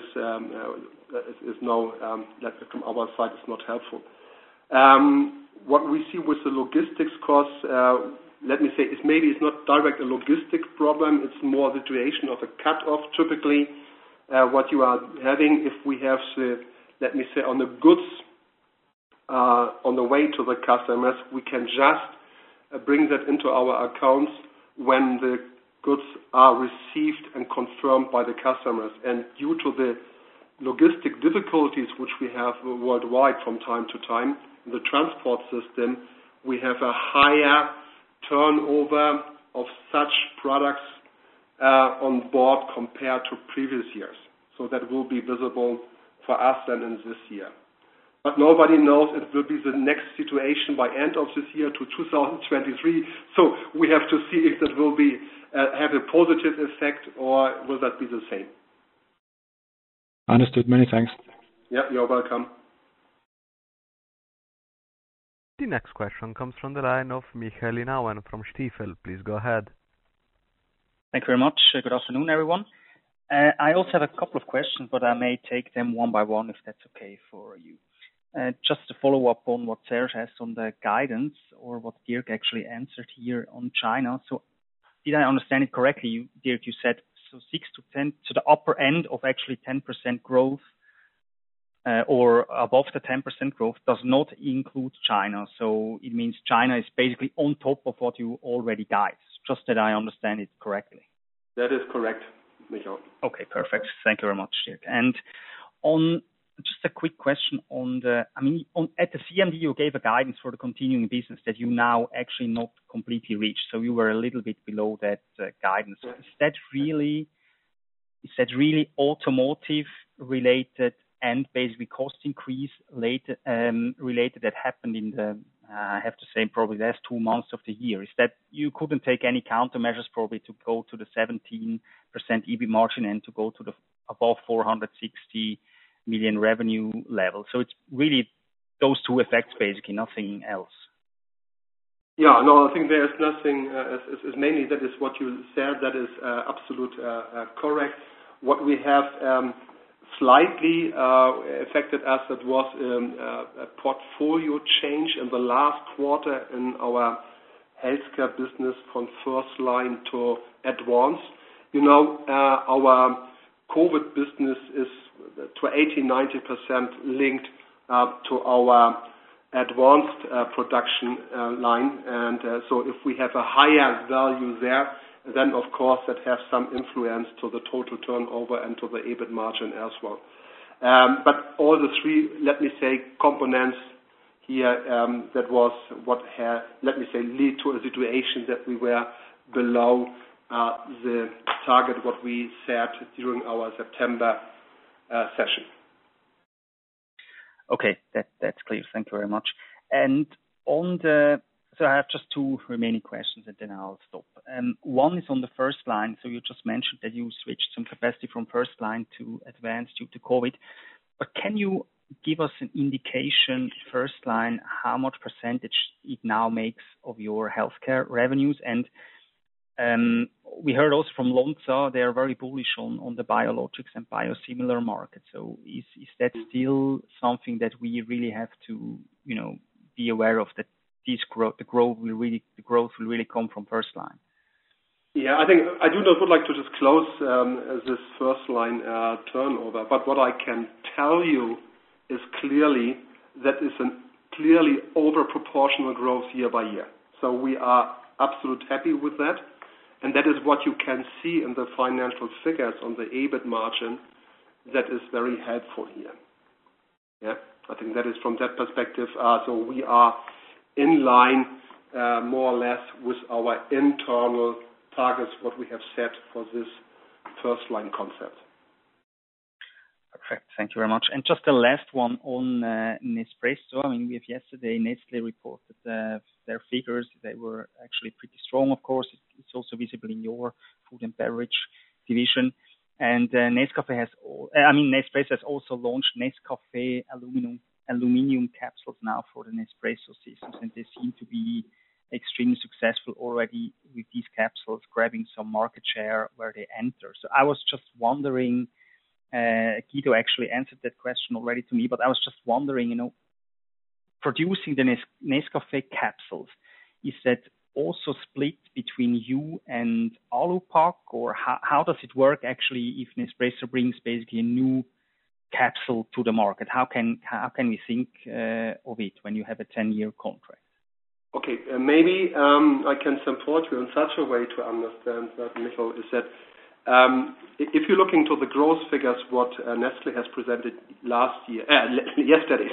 is no, that from our side is not helpful. What we see with the logistics costs, let me say, it's not direct a logistic problem. It's more the duration of a cut-off. Typically, what you are having, if we have the, let me say, on the goods on the way to the customers, we can just bring that into our accounts when the goods are received and confirmed by the customers. And due to the logistic difficulties which we have worldwide from time to time in the transport system, we have a higher turnover of such products on board compared to previous years. So that will be visible for us then in this year. But nobody knows it will be the next situation by end of this year to 2023. So we have to see if that will be have a positive effect or will that be the same. Understood. Many thanks. Yeah, you're welcome. The next question comes from the line of Michael Inauen from Stifel. Please go ahead. Thank you very much. Good afternoon, everyone. I also have a couple of questions, but I may take them one by one if that's okay for you. Just to follow up on what Serge asked on the guidance, or what Dirk actually answered here on China. So did I understand it correctly, Dirk? You said so 6 to 10, so the upper end of actually 10% growth, or above the 10% growth, does not include China. So it means China is basically on top of what you already guide. Just that I understand it correctly. That is correct, Michael. Okay, perfect. Thank you very much, Dirk. And on just a quick question on at the CMD, you gave a guidance for the continuing business that you now actually not completely reached. So you were a little bit below that guidance. Yeah. Is that really automotive related and basically cost increase related that happened in the, I have to say, probably last 2 months of the year? Is that you couldn't take any countermeasures probably to go to the 17% EBIT margin and to go to the above 460 million revenue level? So it's really those two effects, basically, nothing else. Yeah, no, I think there is nothing, is mainly that is what you said, that is absolute correct. What we have slightly affected us, that was a portfolio change in the last quarter in our healthcare business from first line to advanced. You know, our COVID business is to 80-90% linked to our advanced production line, and so if we have a higher value there, then of course that has some influence to the total turnover and to the EBIT margin as well. But all the three, let me say, components here, that was what had, let me say, lead to a situation that we were below the target what we set during our September session. Okay, that's clear. Thank you very much. And on the, so I have just two remaining questions and then I'll stop. One is on the first line. So you just mentioned that you switched some capacity from first line to advanced due to COVID. But can you give us an indication, first line, how much percentage it now makes of your healthcare revenues? And we heard also from Lonza, they are very bullish on the biologics and biosimilar market. So is that still something that we really have to, be aware of, that the growth will really come from first line? Yeah, I think I do not would like to disclose this first line turnover, but what I can tell you is clearly that is a clearly over proportional growth year by year. So we are absolutely happy with that. And that is what you can see in the financial figures on the EBIT margin. That is very helpful here. Yeah, I think that is from that perspective. So we are in line more or less with our internal targets, what we have set for this first line concept. Perfect. Thank you very much. And just the last one on Nespresso. I mean, we have yesterday, Nestlé reported their figures. They were actually pretty strong, of course. It's also visible in your food and beverage division. And Nespresso has also launched Nescafé aluminium capsules now for the Nespresso systems, and they seem to be extremely successful already with these capsules, grabbing some market share where they enter. So I was just wondering, Guido actually answered that question already to me, but I was just wondering, producing the Nescafé capsules, is that also split between you and Alupak, or how does it work actually if Nespresso brings basically a new capsule to the market? How can we think of it when you have a 10-year contract? Okay, maybe I can support you in such a way to understand that, Michael, is that if you look into the growth figures, what Nestlé has presented yesterday,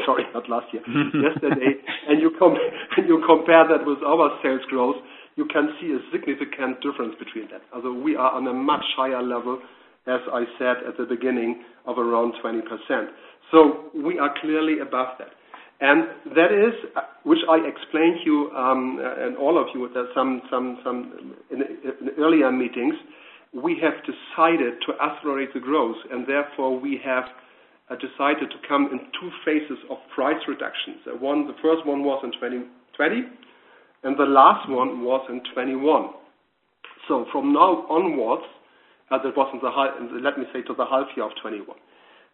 and you compare that with our sales growth, you can see a significant difference between that. Although we are on a much higher level, as I said at the beginning, of around 20%. So we are clearly above that. And that is, which I explained to you and all of you that some in earlier meetings, we have decided to accelerate the growth, and therefore we have decided to come in two phases of price reductions. The first one was in 2020, and the last one was in 21. So from now onwards, that was to the half year of 21.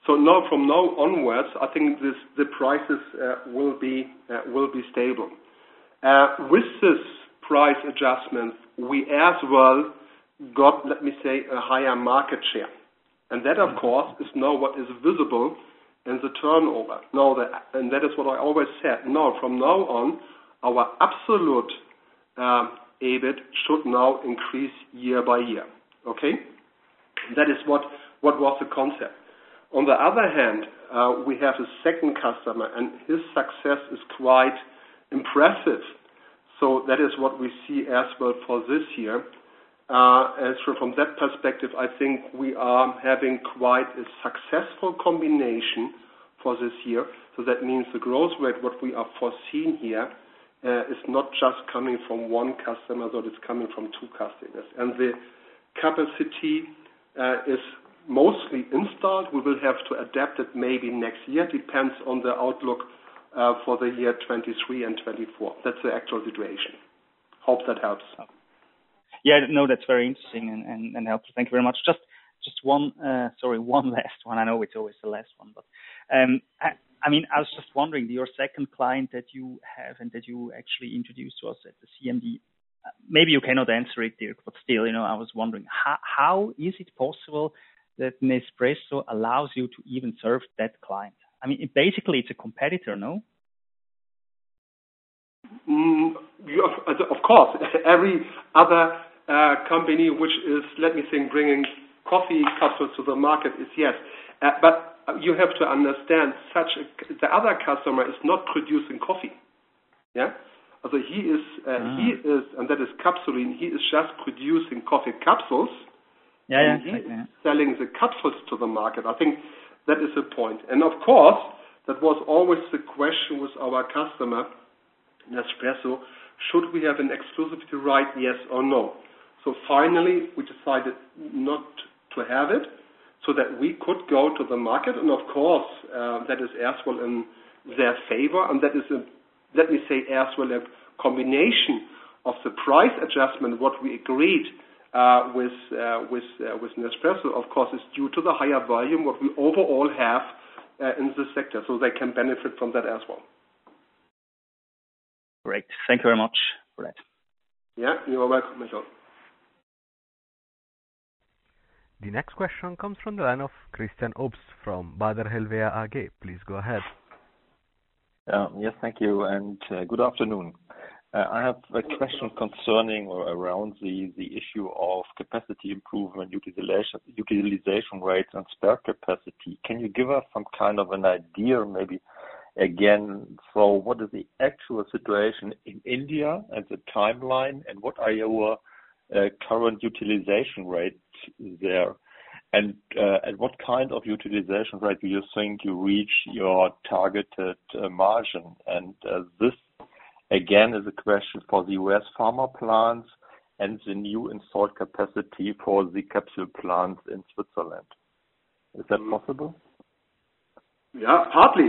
So now, from now onwards, I think the prices will be stable. With this price adjustment, we as well got, let me say, a higher market share, and that, of course, is now what is visible in the turnover. And that is what I always said. Now, from now on, our absolute EBIT should now increase year by year. Okay, that is what was the concept. On the other hand, we have a second customer, and his success is quite impressive. So that is what we see as well for this year. And so from that perspective, I think we are having quite a successful combination for this year. So that means the growth rate, what we are foreseeing here, is not just coming from one customer, but it's coming from two customers. And the capacity is mostly installed. We will have to adapt it maybe next year. Depends on the outlook for the year 23 and 24. That's the actual situation. Hope that helps. Yeah, no, that's very interesting and helpful. Thank you very much. Just one last one. I know it's always the last one, but I mean, I was just wondering, your second client that you have and that you actually introduced to us at the CMD, maybe you cannot answer it, Dirk, but still, I was wondering, how is it possible that Nespresso allows you to even serve that client? I mean, basically, it's a competitor, no? Of course, every other company which is, let me think, bringing coffee capsules to the market is yes. But you have to understand, the other customer is not producing coffee. Yeah? So he is, and that is Capsul'in, he is just producing coffee capsules. And he is selling the capsules to the market. I think that is the point. And of course, that was always the question with our customer, Nespresso, should we have an exclusivity right, yes or no? So finally, we decided not to have it, so that we could go to the market. And of course, that is as well in their favor. And that is, let me say, as well a combination of the price adjustment, what we agreed with Nespresso, of course, is due to the higher volume what we overall have in the sector, so they can benefit from that as well. Great. Thank you very much for that. Yeah, you are welcome, Michael. The next question comes from the line of Christian Obst from Baader Helvea AG. Please go ahead. Yes, thank you, and good afternoon. I have a question concerning or around the issue of capacity improvement, utilization rates, and spare capacity. Can you give us some kind of an idea, maybe again, so what is the actual situation in India and the timeline, and what are your current utilization rates there? And at what kind of utilization rate do you think you reach your targeted margin? And this, again, is a question for the US pharma plants and the new installed capacity for the capsule plants in Switzerland. Is that possible? Yeah, partly.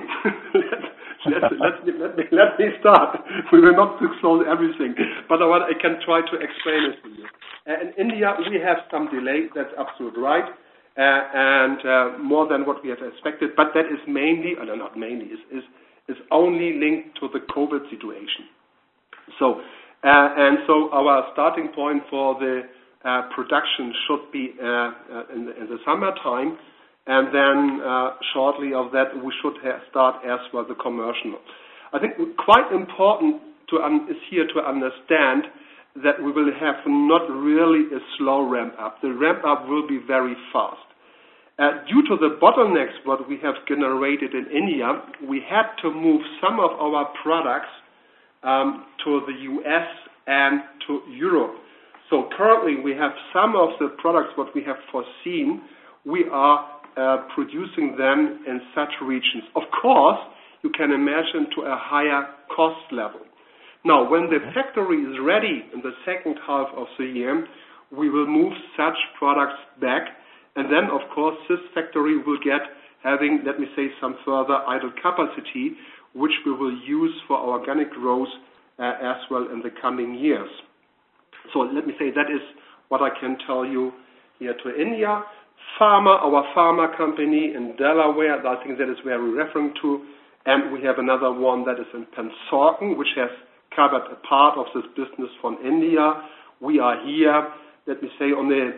Let me start. We will not disclose everything, but I can try to explain it to you. In India, we have some delay. That's absolutely right, and more than what we have expected. But that is mainly, not mainly, is only linked to the COVID situation. So, so our starting point for the production should be in the summertime. And then shortly of that, we should start as well the commercial. I think quite important is here to understand that we will have not really a slow ramp up. The ramp up will be very fast. Due to the bottlenecks what we have generated in India, we had to move some of our products to the US and to Europe. So currently we have some of the products what we have foreseen, we are producing them in such regions. Of course, you can imagine to a higher cost level. Now, when the factory is ready in the second half of the year, we will move such products back, and then, of course, this factory will get having, let me say, some further idle capacity, which we will use for organic growth as well in the coming years. So let me say that is what I can tell you here to India. our pharma company in Delaware, I think that is where we're referring to, and we have another one that is in Pensorten, which has covered a part of this business from India. We are here, let me say, in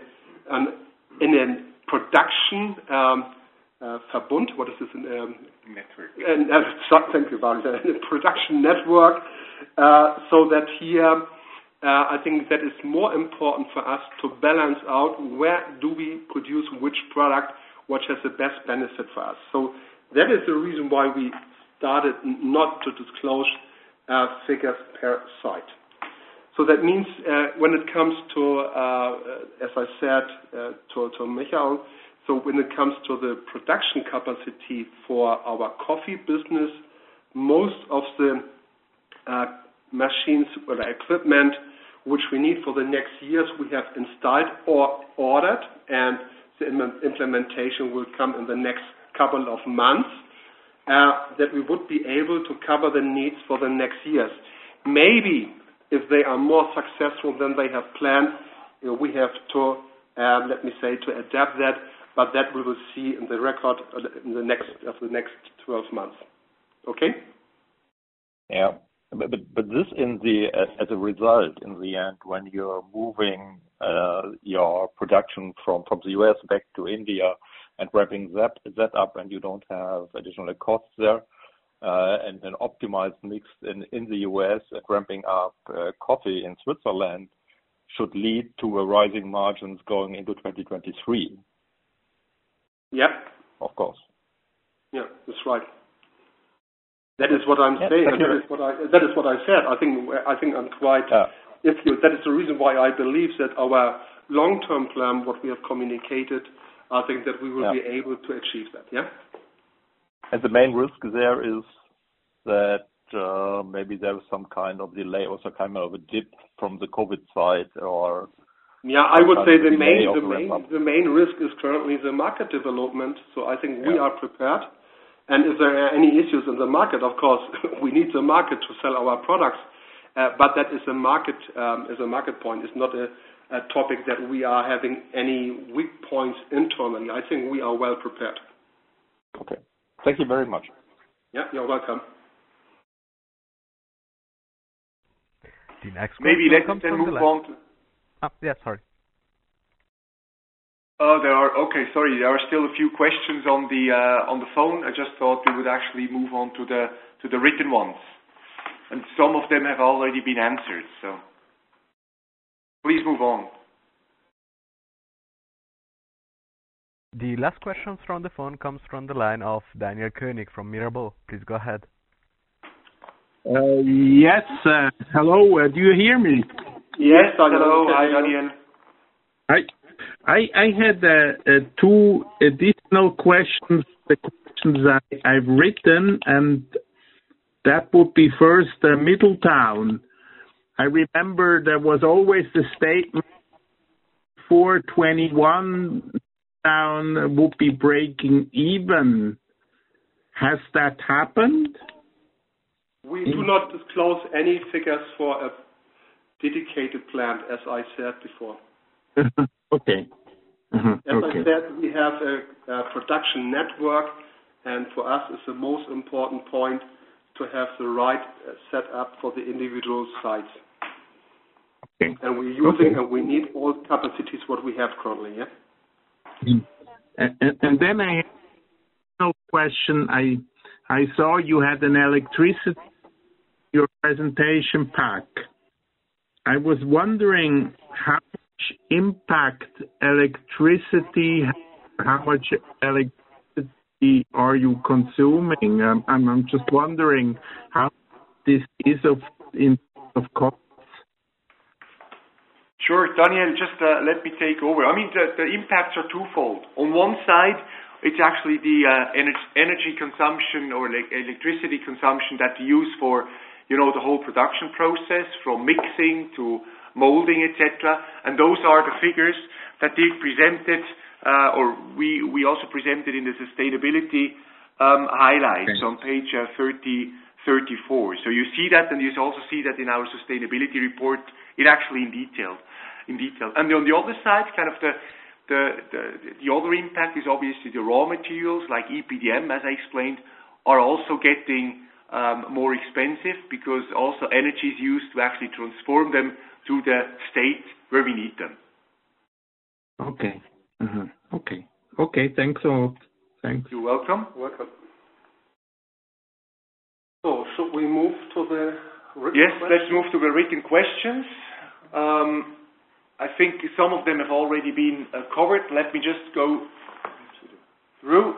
a production Verbund. What is this? Network. Thank you, Barry. A production network. So that here, I think that is more important for us to balance out where do we produce which product, which has the best benefit for us. So that is the reason why we started not to disclose figures per site. So that means when it comes to, as I said to Michael, so when it comes to the production capacity for our coffee business, most of the machines or the equipment which we need for the next years we have installed or ordered, and the implementation will come in the next couple of months, that we would be able to cover the needs for the next years. Maybe if they are more successful than they have planned, we have to, let me say, to adapt that, but that we will see in the record in the next 12 months. Okay? Yeah. But this as a result, in the end, when you're moving your production from the US back to India and wrapping that up, and you don't have additional costs there, and an optimized mix in the US and ramping up coffee in Switzerland should lead to a rising margins going into 2023. Yeah. Of course. Yeah, that's right. That is what I'm saying. And that is what I said. I think I'm quite. That is the reason why I believe that our long-term plan, what we have communicated, I think that we will be able to achieve that. Yeah. And the main risk there is that maybe there is some kind of delay or some kind of a dip from the COVID side, or. Yeah, I would say the main risk is currently the market development. So I think we are prepared. And if there are any issues in the market, of course, we need the market to sell our products. But that is a market point. It's not a topic that we are having any weak points internally. I think we are well prepared. Okay. Thank you very much. Yeah, you're welcome. The next Maybe let's then move on to. Yeah, sorry. There are still a few questions on the phone. I just thought we would actually move on to the written ones, and some of them have already been answered. So please move on. The last question from the phone comes from the line of Daniel Koenig from Mirabaud. Please go ahead. Yes. Hello. Do you hear me? Yes. Hello. Hi, Daniel. Hi. I had two additional questions, the questions I've written, and that would be first Middletown. I remember there was always the statement 421 Middletown would be breaking even. Has that happened? We do not disclose any figures for a dedicated plant, as I said before. Okay. As I said, we have a production network, and for us, it's the most important point to have the right setup for the individual sites. Okay. And we're using and we need all capacities what we have currently. Yeah. And then I have a question. I saw you had an electricity your presentation pack. I was wondering how much impact electricity, how much electricity are you consuming? I'm just wondering how this is of cost. Sure, Daniel, just let me take over. I mean, the impacts are twofold. On one side, it's actually the energy consumption or electricity consumption that we use for, the whole production process, from mixing to molding, etc. And those are the figures that they presented, or we also presented in the sustainability highlights on page 34. So you see that, and you also see that in our sustainability report, it actually in detail. And on the other side, kind of the The other impact is obviously the raw materials like EPDM, as I explained, are also getting more expensive because also energy is used to actually transform them to the state where we need them. Okay. Okay, thanks a lot. Thanks. You're welcome. Welcome. So, should we move to the written Yes, questions? let's move to the written questions. I think some of them have already been covered. Let me just go through.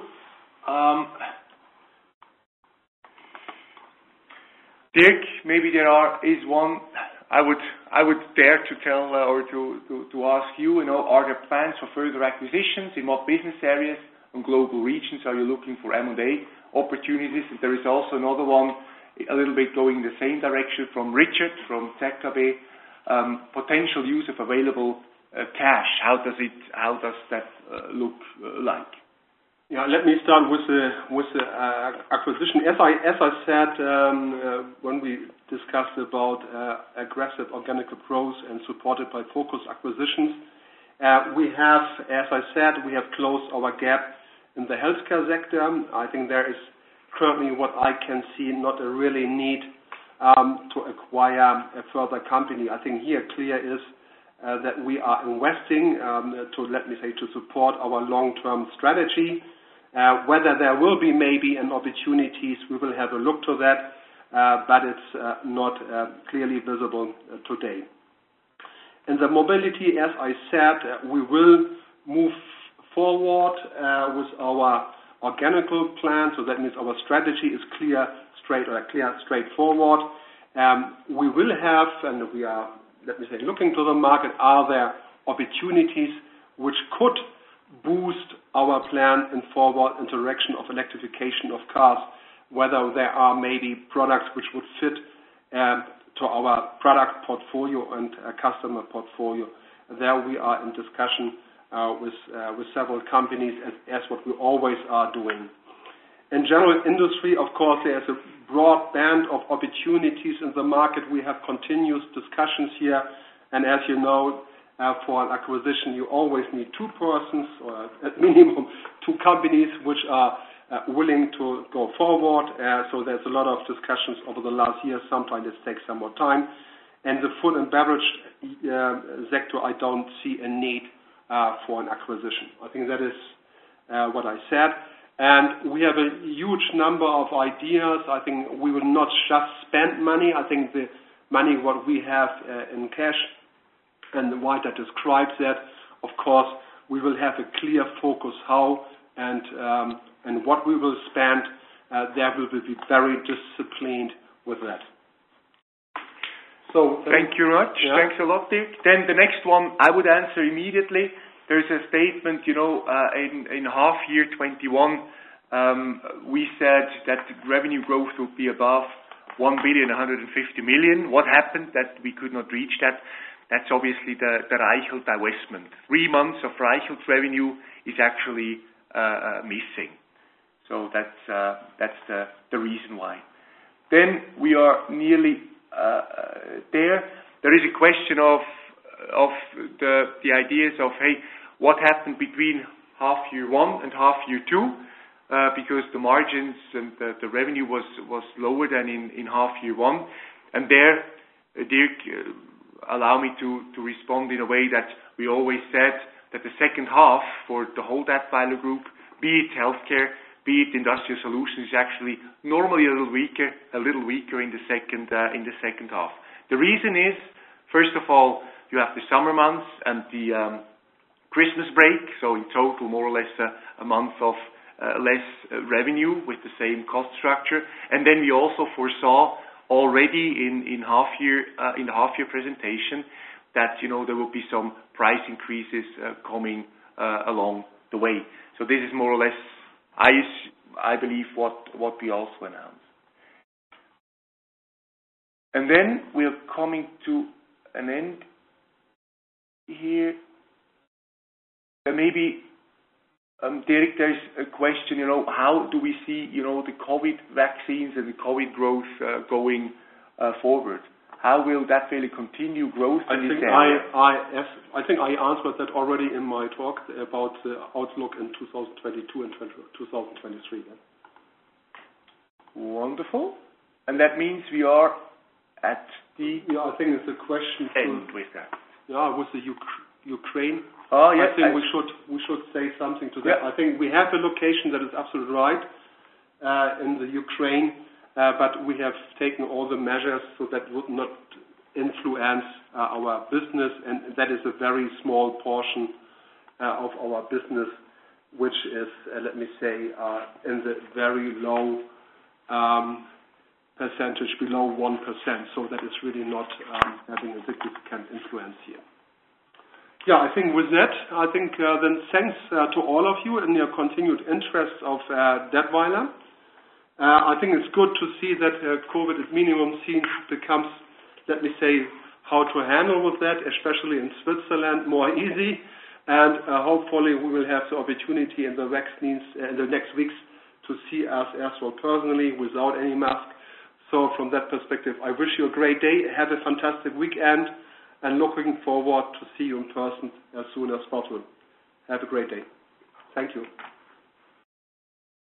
Dirk, maybe is one I would dare to tell or to ask you. Are there plans for further acquisitions? In what business areas and global regions are you looking for M&A opportunities? And there is also another one, a little bit going in the same direction from Richard from ZKB. Potential use of available cash. How does that look like? Yeah, let me start with the acquisition. As I said when we discussed about aggressive organic growth and supported by focused acquisitions, we have, as I said, we have closed our gap in the healthcare sector. I think there is currently, what I can see, not a really need to acquire a further company. I think here clear is that we are investing to support our long-term strategy. Whether there will be maybe an opportunities, we will have a look to that, but it's not clearly visible today. In the mobility, as I said, we will move forward with our organic plan. So that means our strategy is straightforward. We will have, and we are, looking to the market. Are there opportunities which could boost our plan and forward in direction of electrification of cars, whether there are maybe products which would fit to our product portfolio and customer portfolio. There we are in discussion with several companies as what we always are doing. In general industry, of course, there's a broad band of opportunities in the market. We have continuous discussions here, and as you know, for an acquisition, you always need two persons, or at minimum two companies which are willing to go forward. So there's a lot of discussions over the last year. Sometimes it takes some more time. And the food and beverage sector, I don't see a need for an acquisition. I think that is what I said. And we have a huge number of ideas. I think we will not just spend money. I think the money what we have in cash, and Walter describes that, of course, we will have a clear focus how and what we will spend. There we will be very disciplined with that. So thank you very much. Yeah. Thanks a lot, Dirk. Then the next one I would answer immediately. There's a statement, in half year 21, we said that revenue growth would be above 1,150 million. What happened that we could not reach that? That's obviously the Reichelt divestment. 3 months of Reichelt's revenue is actually missing. So that's the reason why. Then we are nearly there. There is a question of the ideas of, hey, what happened between half year 1 and half year 2? Because the margins and the revenue was lower than in half year 1. And there, Dirk, allow me to respond in a way that we always said that the second half for the whole Dätwyler Group, be it healthcare, be it industrial solutions, is actually normally a little weaker in the second half. The reason is, first of all, you have the summer months and the Christmas break, so in total more or less a month of less revenue with the same cost structure. And then we also foresaw already in the half year presentation that there will be some price increases coming along the way. So this is more or less, I believe, what we also announced. And then we are coming to an end here. Maybe, Dirk, there's a question, how do we see, the COVID vaccines and the COVID growth going forward? how will Dätwyler continue growth in this area? I think I answered that already in my talk about the outlook in 2022 and 2023. Yeah. Wonderful. And that means we are at the I think it's a question end with that. Yeah, with the Ukraine. Oh, yes. I think we should say something to that. Yeah. I think we have a location that is absolutely right in the Ukraine, but we have taken all the measures so that would not influence our business, and that is a very small portion of our business, which is, let me say, in the very low percentage, below 1%. So that is really not having a significant influence here. Yeah, I think with that, then thanks to all of you and your continued interest of Dätwyler. I think it's good to see that COVID at minimum becomes, let me say, how to handle with that, especially in Switzerland, more easy. And hopefully we will have the opportunity in the next weeks to see us as well personally without any mask. So from that perspective, I wish you a great day. Have a fantastic weekend, and looking forward to see you in person as soon as possible. Have a great day. Thank you.